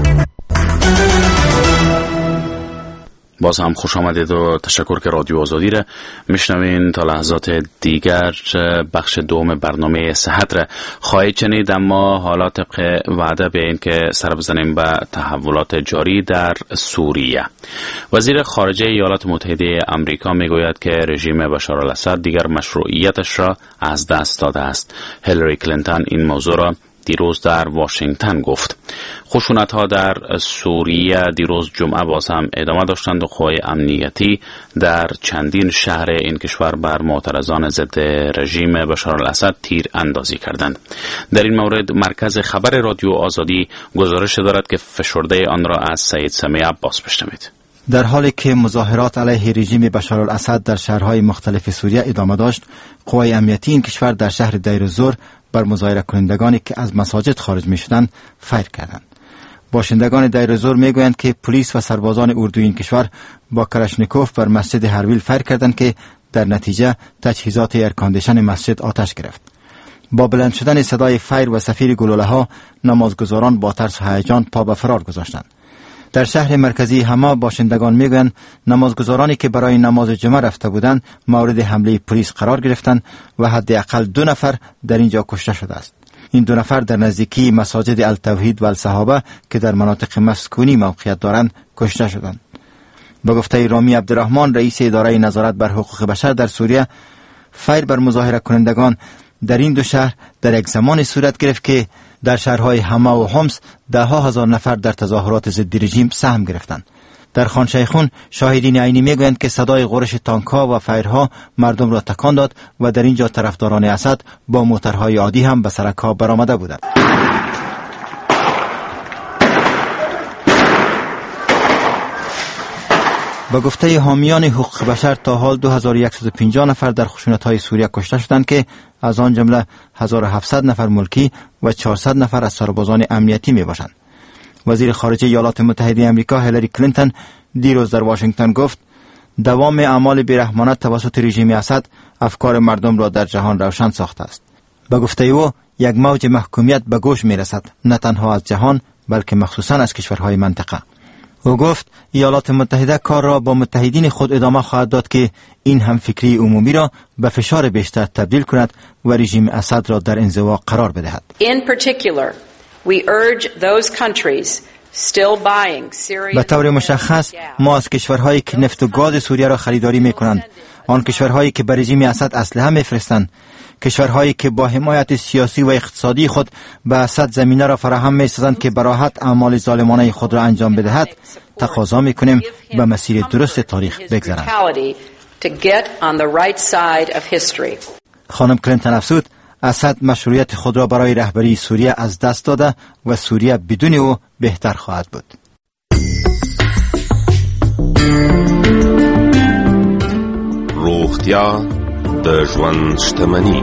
باز هم خوش آمدید و تشکر که رادیو آزادی را میشنوین. تا لحظات دیگر بخش دوم برنامه صحت را خواهید شنید، اما حالا طبق وعده به این که سر بزنیم به تحولات جاری در سوریه. وزیر خارجه ایالات متحده آمریکا میگوید که رژیم بشارالاسد دیگر مشروعیتش را از دست داده است. هیلاری کلینتون این موضوع را دیروز در واشنگتن گفت. خشونت‌ها در سوریه دیروز جمعه باز هم ادامه داشتند و قوای امنیتی در چندین شهر این کشور بر معترضان ضد رژیم بشارالاسد تیر اندازی کردند. در این مورد مرکز خبر رادیو آزادی گزارش دارد که فشرده آن را از سید سمیع عباس بشنوید. در حالی که مظاهرات علیه رژیم بشارالاسد در شهرهای مختلف سوریه ادامه داشت، قوای امنیتی این کشور در شهر دیر الزور بر مظاهره کنندگانی که از مساجد خارج می شدند فیر کردند. باشندگان دیر الزور می گویند که پلیس و سربازان اردوی این کشور با کلاشنیکوف بر مسجد هرویل فیر کردند که در نتیجه تجهیزات ایرکاندیشن مسجد آتش گرفت. با بلند شدن صدای فیر و صفیر گلوله ها، نمازگزاران با ترس و هیجان پا به فرار گذاشتند. در شهر مرکزی حما باشندگان میگویند نمازگزارانی که برای نماز جمعه رفته بودند مورد حمله پلیس قرار گرفتند و حداقل دو نفر در اینجا کشته شده است. این دو نفر در نزدیکی مساجد التوحید و الصحابه که در مناطق مسکونی موقعیت دارند کشته شدند. به گفته رامی عبدالرحمن، رئیس اداره نظارت بر حقوق بشر در سوریه، فیر بر مظاهره کنندگان در این دو شهر در یک زمان صورت گرفت که در شهرهای حما و حمص ده ها هزار نفر در تظاهرات ضد رژیم سهم گرفتند. در خان شیخون شاهدین عینی میگویند که صدای غرش تانک‌ها و فیرها مردم را تکان داد و در اینجا طرفداران اسد با موترهای عادی هم به سرک‌ها برآمده بودند. با گفته حامیان حقوق بشر تا حال دو هزار و صد و پنجاه نفر در خشونت‌های سوریه کشته شدند که از آن جمله هزار و هفتصد نفر ملکی و چهارصد نفر از سربازان امنیتی میباشند. وزیر خارجه ایالات متحده آمریکا هیلاری کلینتون دیروز در واشنگتن گفت دوام اعمال بیرحمانه توسط رژیم اسد افکار مردم را در جهان روشن ساخته است. با گفته او یک موج محکومیت به گوش میرسد، نه تنها از جهان بلکه مخصوصا از کشورهای منطقه. او گفت ایالات متحده کار را با متحدین خود ادامه خواهد داد که این همفکری عمومی را به فشار بیشتر تبدیل کند و رژیم اسد را در انزوا قرار بدهد. In particular, we urge those countries still buying Syrian. به طور مشخص ما از کشورهایی که نفت و گاز سوریه را خریداری میکنند، آن کشورهایی که به رژیم اسد اسلحه میفرستند، کشورهایی که با حمایت سیاسی و اقتصادی خود به اسد زمینه را فراهم می‌سازند که به راحت اعمال ظالمانه خود را انجام بدهد، تقاضا می‌کنیم به مسیر درست تاریخ بگذرند. خانم کلینتون افزود اسد مشروعیت خود را برای رهبری سوریه از دست داده و سوریه بدون او بهتر خواهد بود. روغتیا د ژوند شتمني.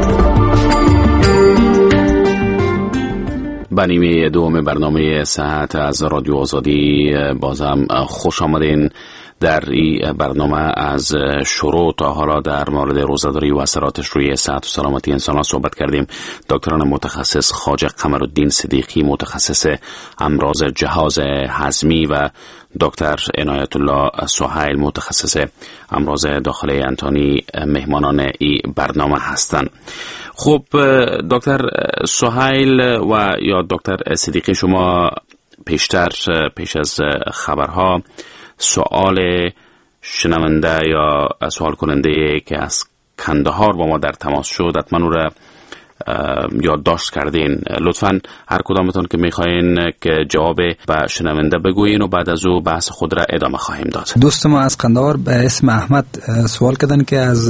به نیمه دوم برنامه صحت از رادیو آزادی بازم خوش آمدین. در این برنامه از شروع تا حالا در مورد روزه‌داری و اثراتش روی صحت و سلامتی انسان ها صحبت کردیم. دکتران متخصص خواجه قمرالدین صدیقی متخصص امراض جهاز هضمی و دکتر عنایت الله سهیل متخصص امراض داخلی انتانی مهمانان این برنامه هستند. خب دکتر سهیل و یا دکتر صدیقی، شما پیشتر پیش از خبرها سوال شنونده یا سوال کننده که از کندهار با ما در تماس شد حتما او را یادداشت کردین. لطفاً هر کدامتون که میخواین که جواب به شنونده بگوین و بعد از او بحث خود را ادامه خواهیم داد. دوست ما از قندهار به اسم احمد سوال کردن که از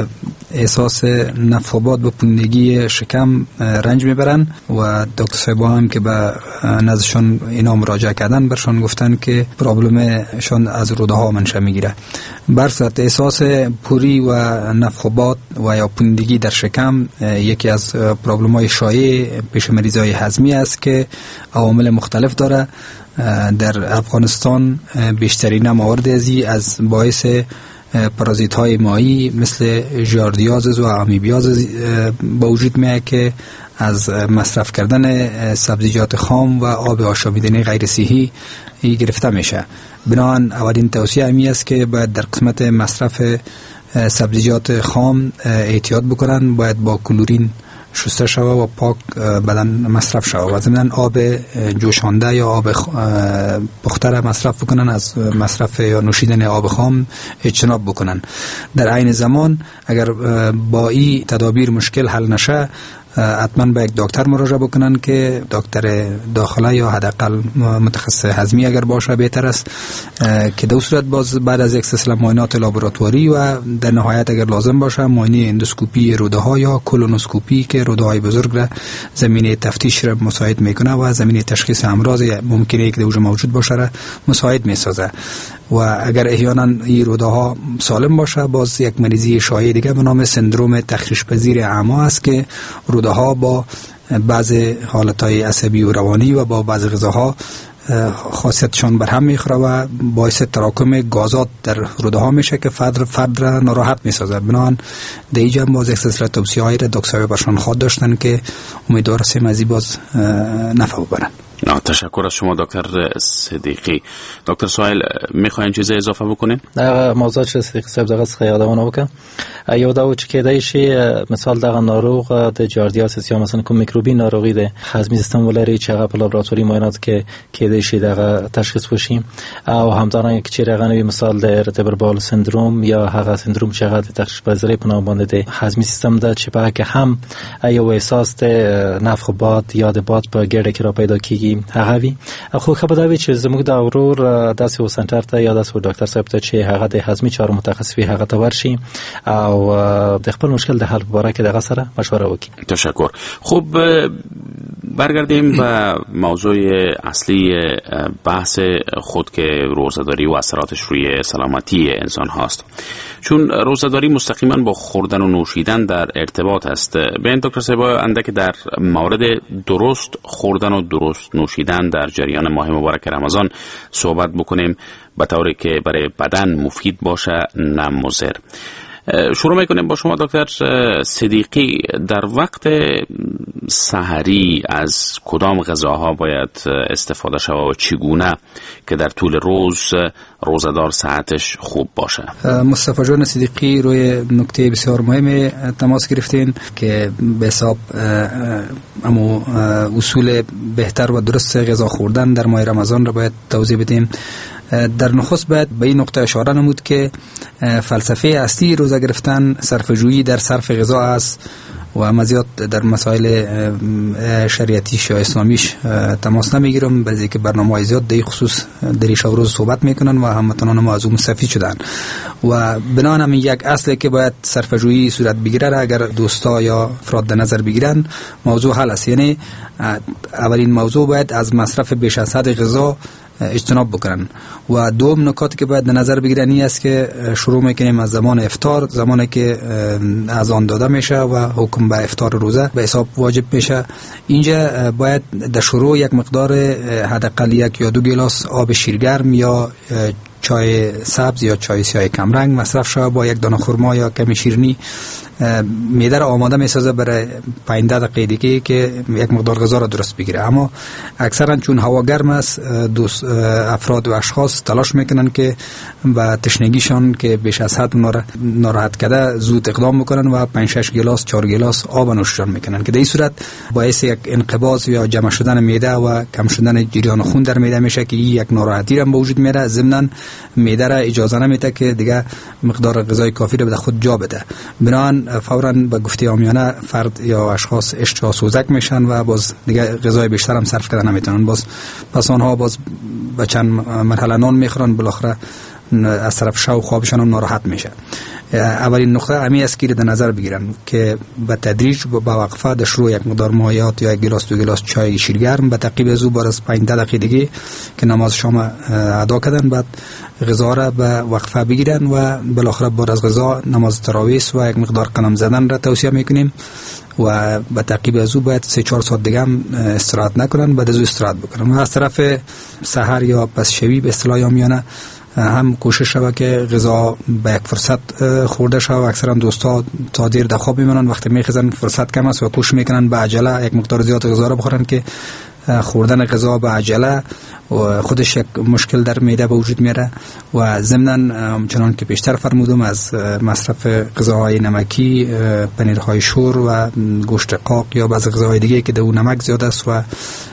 احساس نفخابات به پوندگی شکم رنج میبرن و دکتر صاحبا هم که به نزدشون اینا مراجعه کردن برشان گفتن که پرابلمشون از روده ها منشأ میگیره. برصورت احساس پوری و نفخابات و یا پوندگی در شکم یکی از پرابلم های شایع پیش مریض های هضمی است که عوامل مختلف داره. در افغانستان بیشترین موارد ازی از باعث پارازیت های مایی مثل ژاردیازز و آمیبیازز با وجود میاد که از مصرف کردن سبزیجات خام و آب آشامیدنی غیر صحی گرفته میشه. بنابراین اولین توصیه همی است که باید در قسمت مصرف سبزیجات خام احتیاط بکنن، باید با کلورین شسته شوه و پاک بدن مصرف شوه و ضمناً آب جوشانده یا آب پخته را مصرف بکنن، از مصرف یا نوشیدن آب خام اجتناب بکنن. در عین زمان اگر با این تدابیر مشکل حل نشه حتما به یک دکتر مراجعه بکنن که دکتر داخله یا حداقل متخصص هضمی اگر باشه بهتر است، که در صورت باز بعد از یک سلسله معاینات لابراتواری و در نهایت اگر لازم باشه معاینه اندوسکوپی روده ها یا کولونوسکوپی که روده های بزرگ را زمینه تفتیش را مساعد میکنه و زمینه تشخیص امراض ممکنه که در وجود موجود باشه را مساعد میسازه. و اگر احیانا این روده ها سالم باشه، باز یک مریضی شایع دیگه به نام سندروم تخریش پذیر اعما است که روده ها با بعض حالتهای عصبی و روانی و با بعض غذاها خاصیتشان بر هم میخوره و باعث تراکم گازات در روده ها میشه که فرد فرد را ناراحت میسازه. بنابراین در اینجا باز یک سلسله توصیه هایی را دکتر برشان خواد داشتن که امیدوار هستیم از این باز نفع ببرن. تشکر از شما دکتر صدیقی. دکتر سهیل میخواین چیزی اضافه بکنین؟ دغه موضوع چې صدیقی صاحب دغه څخه یادونه وکړه، یو دا و چې کېدای شي مثال دغه ناروغ د جاردیاسیس یا مثلا کوم میکروبي ناروغي د هضمي سیستم ولري چې هغه په لابراتواري معاینات کې کېدای شي دغه تشخیص وشي، او همدارنګه چې هغه نوې مثال د ارتباط بال سندروم یا هغه سندروم چې هغه د تخریش پذیری په نام باندې د هضمي سیستم د چې په کې هم یو احساس د نفخ باد یا د باد په ګډه کې را پیدا کیږي هغه وی. خو خبر دا وی چې زموږ د اورور داسې و سنټر ته یا داسې ډاکټر صاحب ته چې هغه د هضمي چارو متخصص وي هغه ته ورشي او د خپل مشکل د حل لپاره کې دغه سره مشوره وکړي. تشکر. خب برگردیم به موضوع اصلی بحث خود که روزه‌داری و اثراتش روی سلامتی انسان هاست. چون روزه‌داری مستقیما با خوردن و نوشیدن در ارتباط است. ببین دکتر صاحب اندک در مورد درست خوردن و درست نوشیدن در جریان ماه مبارک رمضان صحبت بکنیم به طوری که برای بدن مفید باشه نه مضر. شروع میکنیم با شما دکتر صدیقی. در وقت سحری از کدام غذاها باید استفاده شود و چگونه که در طول روز روزدار صحتش خوب باشه؟ مصطفی جان صدیقی روی نکته بسیار مهم تماس گرفتین که به حساب امو اصول بهتر و درست غذا خوردن در ماه رمضان را باید توضیح بدیم. در نخست باید به این نقطه اشاره نمود که فلسفه اصلی روزه گرفتن صرفه‌جویی در صرف غذا است و مزیات در مسائل شریعتیش یا اسلامیش تماس نمیگیرم، بعضی که برنامه‌های زیاد در خصوص در شب روز صحبت میکنن و هموطنان ما از اون مستفید شدن و بنابراین همین یک اصله که باید صرفه‌جویی صورت بگیره. اگر دوستا یا افراد در نظر بگیرن موضوع حل است. یعنی اولین موضوع باید از مصرف بیش از حد غذا اجتناب بکنن و دوم نکاتی که باید در نظر بگیرن این است که شروع میکنیم از زمان افطار، زمانی که اذان داده میشه و حکم به افطار روزه به حساب واجب میشه. اینجا باید در شروع یک مقدار حداقل یک یا دو گلاس آب شیرگرم یا چای سبز یا چای سیاه کمرنگ مصرف شود با یک دانه خرما یا کمی شیرینی. معده را آماده میسازه برای پنج دقیقه دیگه که یک مقدار غذا را درست بگیره. اما اکثرا چون هوا گرم است دوست افراد و اشخاص تلاش میکنن که با تشنگیشان که بیش از حد ناراحت کرده زود اقدام میکنن و پنج شش گلاس چهار گلاس آب نوشجان میکنن که در این صورت باعث یک انقباض یا جمع شدن معده و کم شدن جریان خون در معده میشه که یک ناراحتی را به وجود میاره. ضمن معده را اجازه نمیده که دیگه مقدار غذای کافی را به خود جا بده. بنابراین فوراً به گفته عامیانه فرد یا اشخاص اشتها سوزک میشن و باز دیگه غذای بیشتر هم صرف کردن نمیتونن. باز پس آنها باز به چند مرحله نان میخورن، بالاخره از طرف شو خوابشان هم ناراحت میشه. اولین نقطه امی است که در نظر بگیرن که به تدریج با وقفه در شروع یک مقدار مایعات یا یک گلاس دو گلاس چای شیرگرم به تعقیب از او بعد از پنج دقیقه دیگه که نماز شام ادا کردن بعد غذا را به وقفه بگیرن و بالاخره بعد از غذا نماز تراویح و یک مقدار قدم زدن را توصیه میکنیم و به تعقیب از او باید سه چهار ساعت دیگه هم استراحت نکنن، بعد از او استراحت بکنن. و از طرف سحر یا پس شوی به اصطلاح عامیانه هم کوشش شود که غذا به یک فرصت خورده شود. اکثرا دوستا تا دیر در خواب میمونن، وقتی میخزن فرصت کم است و کوشش میکنن به عجله یک مقدار زیاد غذا را بخورن که خوردن غذا به عجله و خودش یک مشکل در معده به وجود میاره و ضمناً چنان که پیشتر فرمودم از مصرف غذاهای نمکی، پنیرهای شور و گوشت قاق یا بعضی غذاهای دیگه که در اون نمک زیاد است و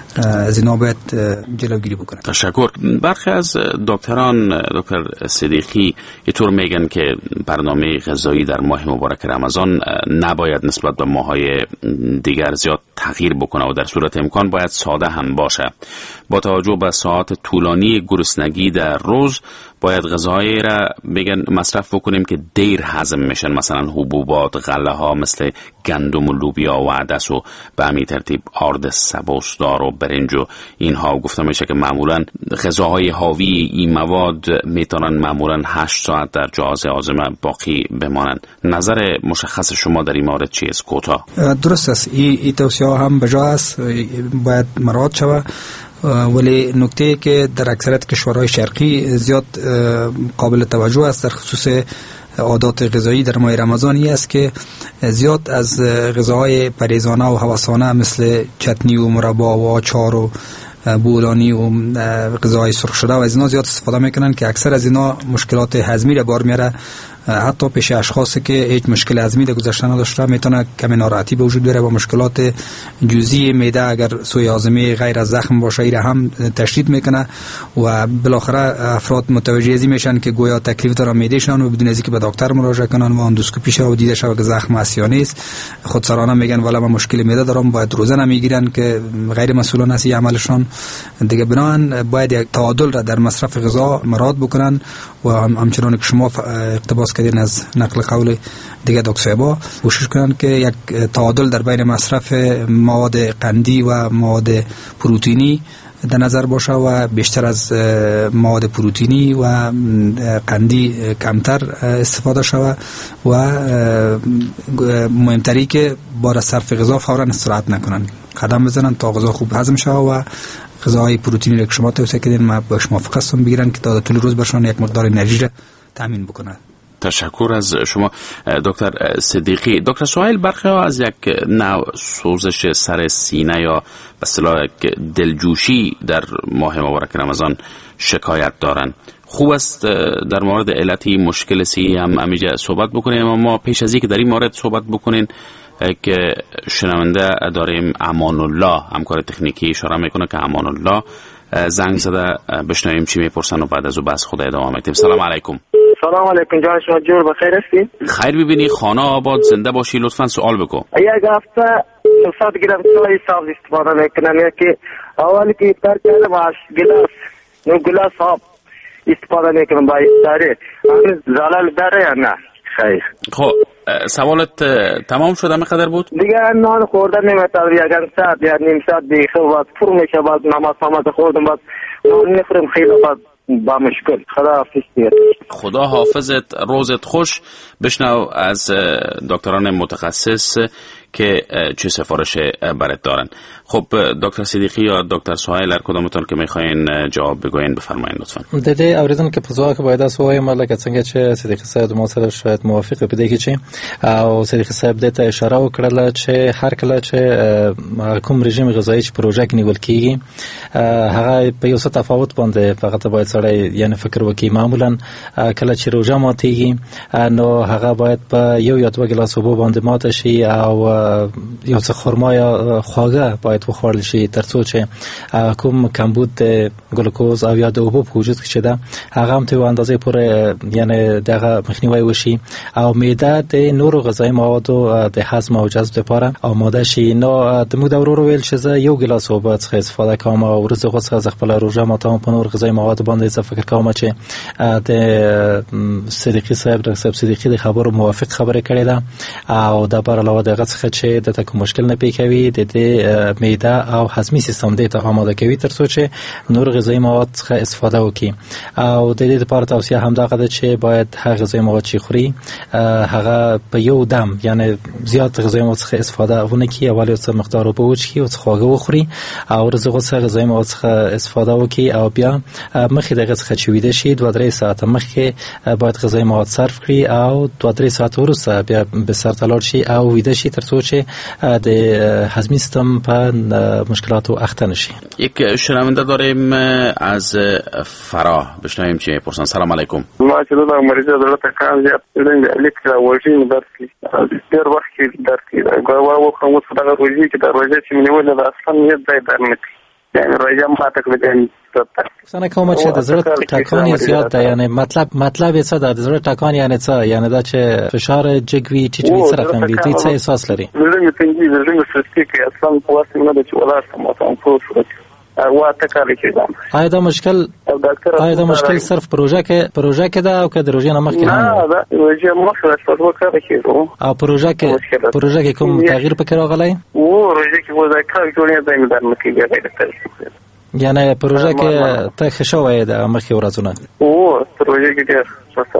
از اینا باید جلوگیری بکنه. تشکر. برخی از دکتران دکتر صدیقی یه طور میگن که برنامه غذایی در ماه مبارک رمضان نباید نسبت به ماهای دیگر زیاد تغییر بکنه و در صورت امکان باید ساده هم باشه. با توجه به ساعات طولانی گرسنگی در روز باید غذایی را بگن مصرف بکنیم که دیر هضم میشن، مثلا حبوبات، غله ها مثل گندم و لوبیا و عدس و به همین ترتیب آرد سبوسدار و برنج و اینها. گفته میشه که معمولا غذاهای حاوی این مواد میتونن معمولا هشت ساعت در جهاز هاضمه باقی بمانند. نظر مشخص شما در این مورد چیست؟ کوتاه. درست است. این ای توصیه هم بجا است، باید مراعات شود. ولی نکته که در اکثریت کشورهای شرقی زیاد قابل توجه است در خصوص عادات غذایی در ماه رمضانی است که زیاد از غذاهای پریزانه و هوسانه مثل چتنی و مربا و آچار و بولانی و غذاهای سرخ شده و از اینا زیاد استفاده میکنن که اکثر از اینا مشکلات هضمی را بار میاره. حتی پیش اشخاصی که هیچ مشکل هضمی در گذشته نداشته میتونه کمی ناراحتی به وجود بیاره و مشکلات جزئی معده اگر سوی هاضمه غیر از زخم باشه ایره هم تشدید میکنه و بالاخره افراد متوجه ازی میشن که گویا تکلیف داره معدهشان و بدون از اینکه به دکتر مراجعه کنن و اندوسکوپی شه و دیده شه که زخم است یا نیست خودسرانه میگن والا من مشکل معده دارم، باید روزه نمیگیرن که غیر مسئولانه است عملشان دیگه. بنابراین باید یک تعادل را در مصرف غذا مراعات بکنن و همچنان که شما اقتباس کردین از نقل قول دیگه دکتر با کوشش کنن که یک تعادل در بین مصرف مواد قندی و مواد پروتئینی در نظر باشه و بیشتر از مواد پروتئینی و قندی کمتر استفاده شود و مهمتری که بار صرف غذا فورا استراحت نکنن، قدم بزنن تا غذا خوب هضم شه و غذاهای پروتئینی که شما توصیه کردین ما باش موافق هستم بگیرن که تا طول روز برشان یک مقدار انرژی را تامین بکنن. تشکر از شما دکتر صدیقی. دکتر سهیل، برخی ها از یک نوع سوزش سر سینه یا به اصطلاح دلجوشی در ماه مبارک رمضان شکایت دارند. خوب است در مورد علتی مشکل صحی هم امیجا صحبت بکنیم، اما پیش از اینکه در این مورد صحبت بکنین که شنونده داریم امان الله، همکار تکنیکی اشاره میکنه که امان الله زنگ زده، بشنویم چی میپرسن و بعد از او بحث خود ادامه میدیم. سلام علیکم. سلام علیکم، جان شما جور بخیر هستی؟ خیر ببینی، خانه آباد، زنده باشی. لطفا سوال بکن. یک هفته صد گرم چای صاف استفاده میکنم، یکی اولی که افطار کردم از گلاس نو گلاس آب استفاده میکنم با افطاری، همین زلال داره یا نه؟ خیر. خب سوالت تمام شده؟ مقدر بود؟ دیگه نان خوردن نمیتونم، یک ساعت یا نیم ساعت دیگه بعد فرو میشه، بعد نماز نماز خوردم، بعد نان نخورم، خیلی بعد با مشکل. خدا حافظ دیگه. خدا حافظت، روزت خوش. بشنو از دکتران متخصص که چه سفارش برات دارن. خب دکتر صدیقی یا دکتر سهیل، هر کدومتون که میخواین جواب بگوین بفرمایید لطفا. د دې اوریدل کې په ځواب کې باید تاسو وایم لکه څنګه چې صدیقی صاحب مو سره شاید موافق په دې کې چې او صدیقی صاحب د ته اشاره وکړه چې هر کله چې کوم رژیم غذایی چې پروژه کې نیول کیږي هغه په یو څه تفاوت باندې فقط باید سره یعنی فکر وکړي. معمولا کله چې روزه ماتېږي نو هغه باید په یو یا دوه ګلاس اوبه باندې ماته شي او یو څه خرما یا خواږه باید وخوړل شي ترڅو چې کوم کمبود د ګلوکوز او یا د اوبو په وجود کې چې ده هغه هم ته اندازې پورې یعنی دغه مخنیوي وشي او معده د نورو غذایی موادو د هضم او جذب لپاره آماده شي. نو د موږ د ورور ویل چې زه یو ګلاس اوبه څخه استفاده کوم او ورځ غوڅه ز خپل روزه ماتم په نور غذایی مواد باندې څه فکر کوم چې د صدیقی صاحب د صاحب صدیقی د خبرو موافق خبره کړې ده او د بار علاوه دغه څخه چې د تک مشکل نه پیښوي د دې معده او هضمي سیستم دې ته آماده کوي ترڅو چې نور غذایی مواد څخه استفاده وکړي. او د دې لپاره توصیه هم دغه ده چې باید هغه غذایی مواد چې خوري هغه په یو دم یعنی زیات غذایی مواد څخه استفاده ونه کړي، اول یو څه مقدار اوبه وڅښي او څه خواږه وخوري او ورځ غوڅه غذایی مواد څخه استفاده وکړي او بیا مخکې دغه څخه چې ویده شي دوه درې ساعته مخکې باید غذایی مواد صرف کړي او دوه درې ساعت وروسته بیا به سر ته لاړ شي او ویده شي ترڅو چې د هضمي سیستم په مشکلاتو اخته نشي. یک شنونده داریم از فراه، بشنویم چی میپرسن. سلام علیکم. ما چې دا مریض زړه ته کار زیات دې الیکترا ورژین درکې ډېر وخت کې درکې غوا وخت مو دغه روزي کې د روزي چې نیول د اصلا یې ځای درنه یعنی روزه ما ته کړم څنګه کوم چې د زړه ټکان زیات ده، یعنی مطلب مطلب یې څه ده د زړه ټکان یعنی څه یعنی دا چې فشار جګوي ټیټوي څه رقم دی دوی څه احساس لري؟ زړه مې تنګي زړه مې سستي کوي اصلا په واسطه نه د چې ولاړ ما ته په صورت وا تکاله کېدم. آیا دا مشکل آیا دا مشکل صرف پروژه کې پروژه کې ده او که د روزي نه مخکې هم؟ نه دا روزي مخکې څه وکړه کېدو او پروژه کې پروژه کې کوم تغییر پکې راغلی؟ او روزي کې وځي کار جوړې ده مې درنه کېږي یعنی پروژه کې ته خشوه ده مخکې ورځونه او پروژه کې ډېر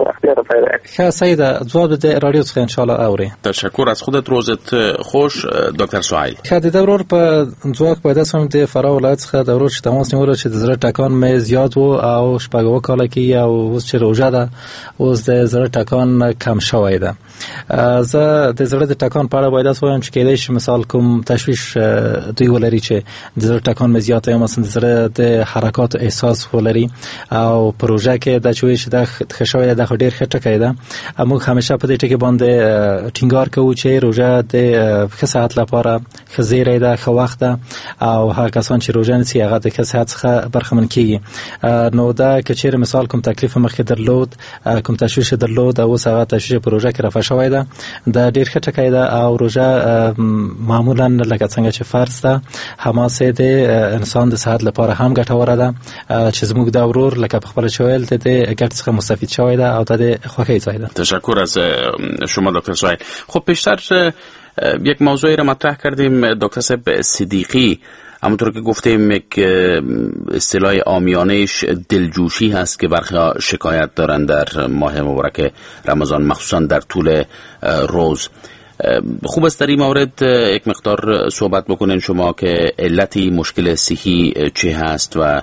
ښه صحیح ده. ځواب د رادیو څخه ان شاء الله اوري. تشکر از خودت، روزت خوش. دکتر سهیل. ښه د دورور په ځواک پیدا سم د فراه ولایت څخه دورور چې تماس نیول چې د زړه ټکان مې زیات وو او شپږ کاله کې او اوس چې روزه ده اوس د زړه ټکان کم شوی ده. زه د زړه د ټکان په اړه باید وایم چې کېدای شي مثال کوم تشویش دوی ولري چې د زړه ټکان مې زیات یا مثلا د زړه د حرکات احساس ولري او پروژه کې د چوي چې د خشوي د ډېر ښه ټکی ده. موږ همیشه په دې ټکی باندې ټینګار کوو چې روزه د ښه صحت لپاره ښه زیری ده، ښه وخت ده او هغه کسان چې روزه نیسي هغه د ښه صحت څخه برخمن کیږي. نو دا که چیرې مثال کوم تکلیف مخکې درلود، کوم تشویش درلود او اوس هغه تشویش پروژه کې رفع شوی ده، دا ډېر ښه ټکی ده او روزه معمولا لکه څنګه چې فرض ده هماسې د انسان د صحت لپاره هم ګټوره ده چې زموږ د ورور لکه په خپل چویل ته د ګټ څخه مستفید شوی ده او د خوښۍ ځای ده. تشکر از شما دکتر سهیل. خب پیشتر یک موضوعی را مطرح کردیم دکتر صاحب صدیقی، همونطور که گفتیم یک اصطلاح عامیانه‌اش دلجوشی هست که برخی شکایت دارند در ماه مبارک رمضان مخصوصا در طول روز. خوب است در این مورد یک مقدار صحبت بکنین شما که علتی مشکل صحی چه هست و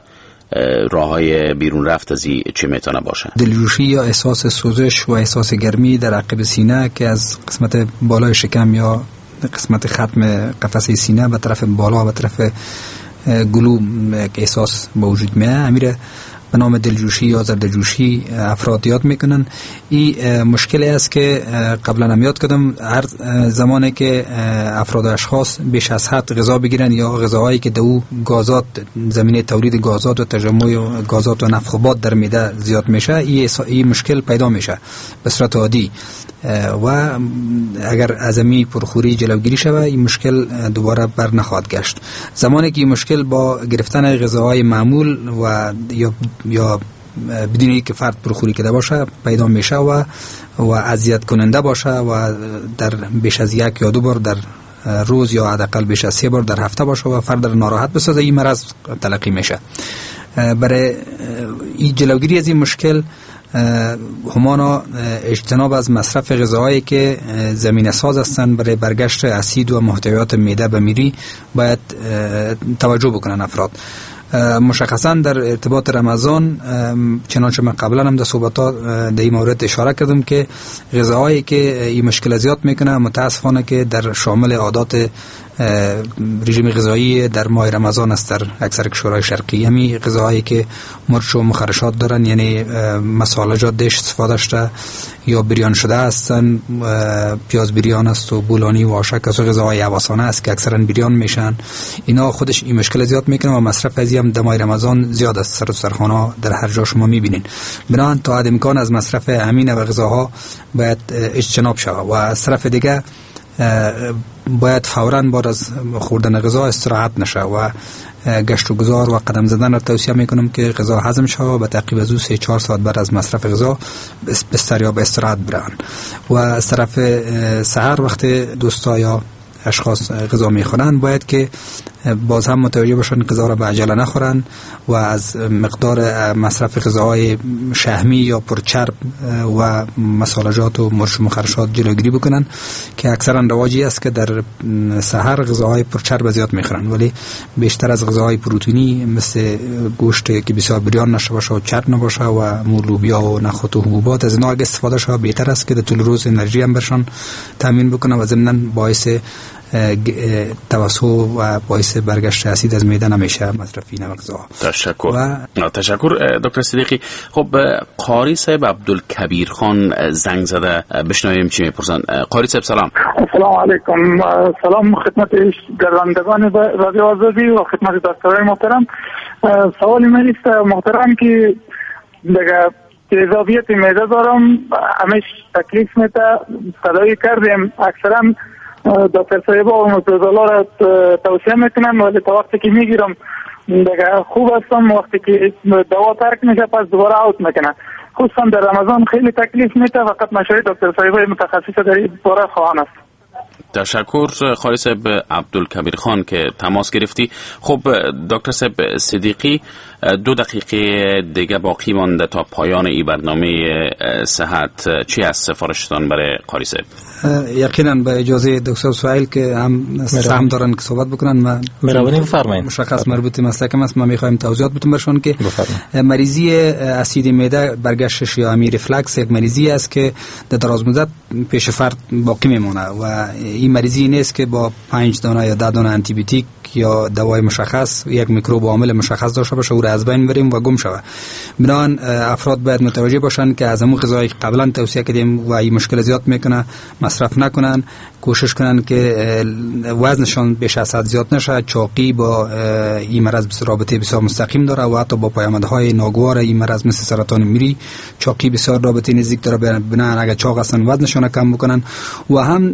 راههای بیرون رفت از این چه میتونه باشه؟ دلجوشی یا احساس سوزش و احساس گرمی در عقب سینه که از قسمت بالای شکم یا قسمت ختم قفسه سینه به طرف بالا به طرف گلو احساس به وجود میاد، امیر به نام دلجوشی یا زردجوشی افراد یاد میکنن. این مشکلی است که قبلا هم یاد کردم، هر زمانی که افراد و اشخاص بیش از حد غذا بگیرن یا غذاهایی که دو گازات زمینه تولید گازات و تجمع گازات و نفخ در معده زیاد میشه، این مشکل پیدا میشه به صورت عادی و اگر از می پرخوری جلوگیری شود این مشکل دوباره بر نخواهد گشت. زمانی که این مشکل با گرفتن غذاهای معمول و یا یا بدون اینکه فرد پرخوری کرده باشه پیدا میشه و و اذیت کننده باشه و در بیش از یک یا دو بار در روز یا حداقل بیش از سه بار در هفته باشه و فرد ناراحت بسازه، این مرض تلقی میشه. برای این جلوگیری از این مشکل همانا اجتناب از مصرف غذاهایی که زمینه ساز هستند برای برگشت اسید و محتویات معده به میری باید توجه بکنن افراد. مشخصا در ارتباط رمضان، چنانچه من قبلا هم در صحبتات در این مورد اشاره کردم که غذاهایی که این مشکل زیاد میکنه متاسفانه که در شامل عادات رژیم غذایی در ماه رمضان است در اکثر کشورهای شرقی. همین غذاهایی که مرچ و مخرشات دارن، یعنی مصالحات دش استفاده شده یا بریان شده هستن، پیاز بریان است و بولانی و آشک است و غذاهای حواسانه است که اکثرا بریان میشن، اینا خودش این مشکل زیاد میکنه و مصرف ازی هم در ماه رمضان زیاد است، سر و سرخانه در هر جا شما میبینین. بنابراین تا حد امکان از مصرف امین و غذاها باید اجتناب شود و از طرف دیگه باید فوراً بعد از خوردن غذا استراحت نشه و گشت و گذار و قدم زدن را توصیه میکنم که غذا هضم شود و به تعقیب از او سه چهار ساعت بعد از مصرف غذا بستر یا به استراحت برن. و از طرف سحر وقت دوستا یا اشخاص غذا میخورن باید که باز هم متوجه باشن غذا را به عجله نخورن و از مقدار مصرف غذاهای شحمی یا پرچرب و مصالحات و مرچ و مخرشات جلوگیری بکنن که اکثرا رواجی است که در سحر غذاهای پرچرب زیاد میخورن، ولی بیشتر از غذاهای پروتئینی مثل گوشت که بسیار بریان نشه باشه و چرب نباشه و لوبیا و نخود و حبوبات از اینا استفاده شود بهتر است که در طول روز انرژی هم برشان تامین بکنه و ضمناً باعث توسط و باعث برگشت اسید از معده نمیشه مصرفی غذا. تشکر و... تشکر دکتر صدیقی. خب قاری صاحب عبدالکبیر خان زنگ زده، بشنویم چی میپرسن. قاری صاحب سلام. السلام علیکم. سلام خدمت گردندگان رادیو آزادی و خدمت دکترای محترم. سوال من است محترم که دیگه تیزابیت معده دارم، همیش تکلیف میده، تداوی کردیم، اکثرا دکتر صاحب و متوازلا را توصیه میکنم، ولی تا وقتی که میگیرم دیگه خوب هستم، وقتی که دوا ترک میشه پس دوباره اوت میکنه. خصوصا در رمضان خیلی تکلیف میده، فقط مشورت دکتر صاحب متخصص در این باره خواهان است. تشکر خواهی صاحب عبدالکبیر خان که تماس گرفتی. خب دکتر صاحب صدیقی، دو دقیقه دیگه باقی مانده تا پایان این برنامه صحت. چی از سفارشتان برای قاری صاحب؟ یقینا به اجازه دکتر سوائل که هم سهم دارن که صحبت بکنن، من مهربانی بفرمایید. مشخص مربوط مسلکم است، من میخوایم توضیحات بدم برشون که مریضی اسید معده برگشتش یا امی ریفلکس یک مریضی است که در دراز مدت پیش فرد باقی میمونه و این مریضی نیست که با پنج دانه یا ده دانه آنتی بیوتیک یا دوای مشخص یک میکروب عامل مشخص داشته باشه او را از بین بریم و گم شود. بنابراین افراد باید متوجه باشن که از همون غذایی قبلا توصیه کردیم و این مشکل زیاد میکنه مصرف نکنن، کوشش کنن که وزنشان بیش از حد زیاد نشه. چاقی با این مرض رابطه بسیار مستقیم داره و حتی با پیامدهای ناگوار این مرض مثل سرطان میری چاقی بسیار رابطه نزدیک داره. بنابراین اگر چاق هستن وزنشان کم بکنن و هم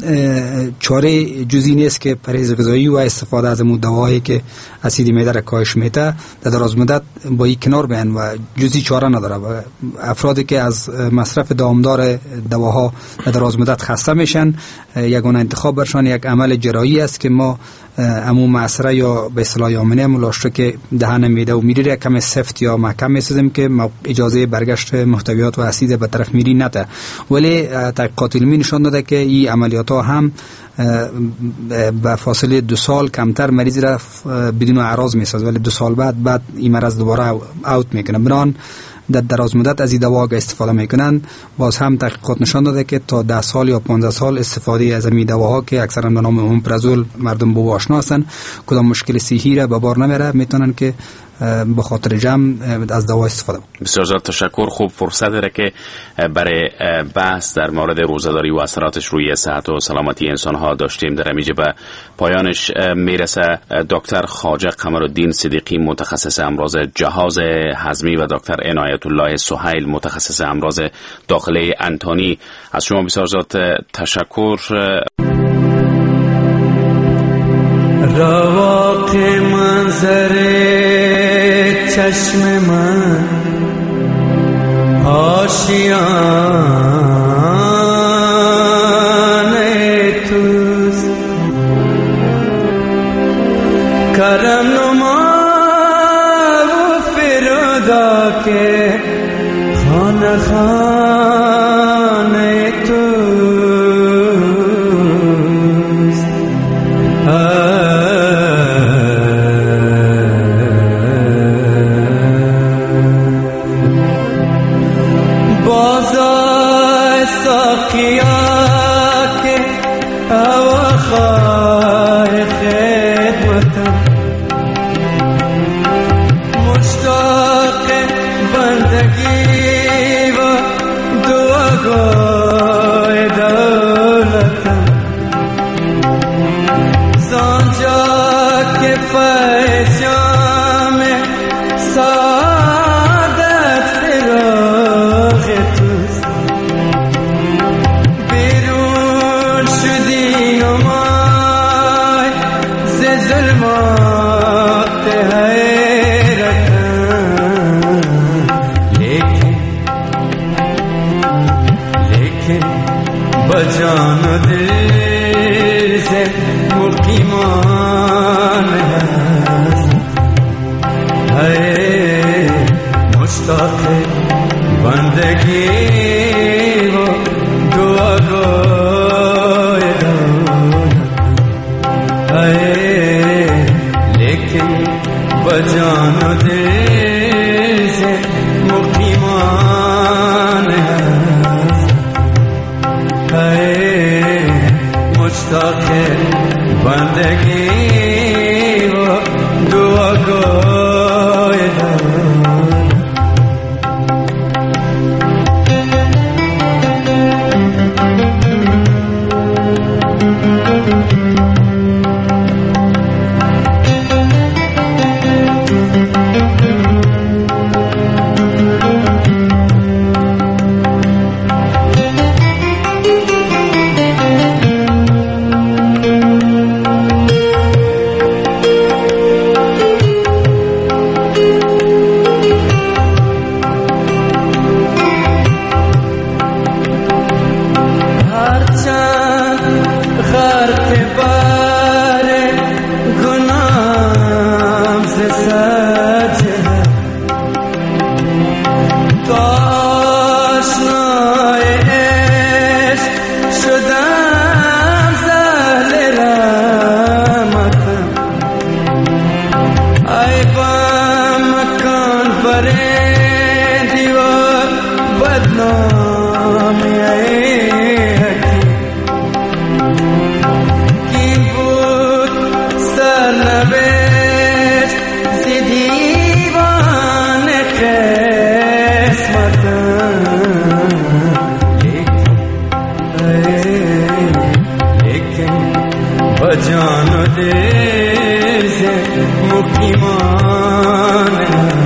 چاره جزئی نیست که پرهیز غذایی و استفاده از مو دواهایی که اسید معده را کاهش میده در دراز مدت با این کنار بیان و جزئی چاره نداره. و افرادی که از مصرف دامدار دواها در دراز مدت خسته میشن، یگانه انتخاب برشان یک عمل جراحی است که ما عموم معصره یا به اصطلاح یامنه ملاشته که دهن معده و میری را کم سفت یا محکم میسازیم که اجازه برگشت محتویات و اسید به طرف میری نده. ولی تحقیقات علمی نشان داده که این عملیات ها هم به فاصله دو سال کمتر مریض را بدون اعراض میسازه، ولی دو سال بعد بعد این مرض دوباره اوت میکنه. بنان در دراز مدت از این دوا استفاده میکنن. باز هم تحقیقات نشان داده که تا ده سال یا پانزده سال استفاده از این دواها که اکثرا به نام اومپرازول مردم با آشنا هستن، کدام مشکل صحی را به بار نمیره، میتونن که به خاطر جمع از دوا استفاده کنن. بسیار زیاد تشکر. خوب فرصت داره که برای بحث در مورد روزه‌داری و اثراتش روی صحت و سلامتی انسان ها داشتیم. در اینجا به پایانش میرسه. دکتر خواجه قمرالدین صدیقی متخصص امراض جهاز هضمی و دکتر عنایت الله سهیل متخصص امراض داخله انتانی، از شما بسیار زیاد تشکر. رواق منظر چشم من آشیانه توست، کرم نما و فردا که خانه خانه توست. بازای ساقیا که اواخای خدمتم، مشتاق بندگی و دعاگوی دولتم، زانجا که فیضام سعادت فراغ توست. بیرون شدی نمای ز ظلمات حیرتم، لیکن لیکن بجان و دل سے مقیمان هست. ہے مشتاق بندگی و دعا گوی دولت، ہے لیکن بجان و دل سے مقیمان هست. ہے مشتاق بندگی و دعا گوی دولت. جان و دل سے مقیمان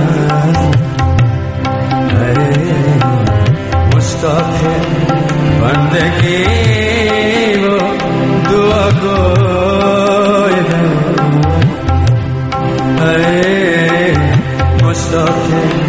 ہے، مشتاق بندگی و دعا گوی ہے، مشتاق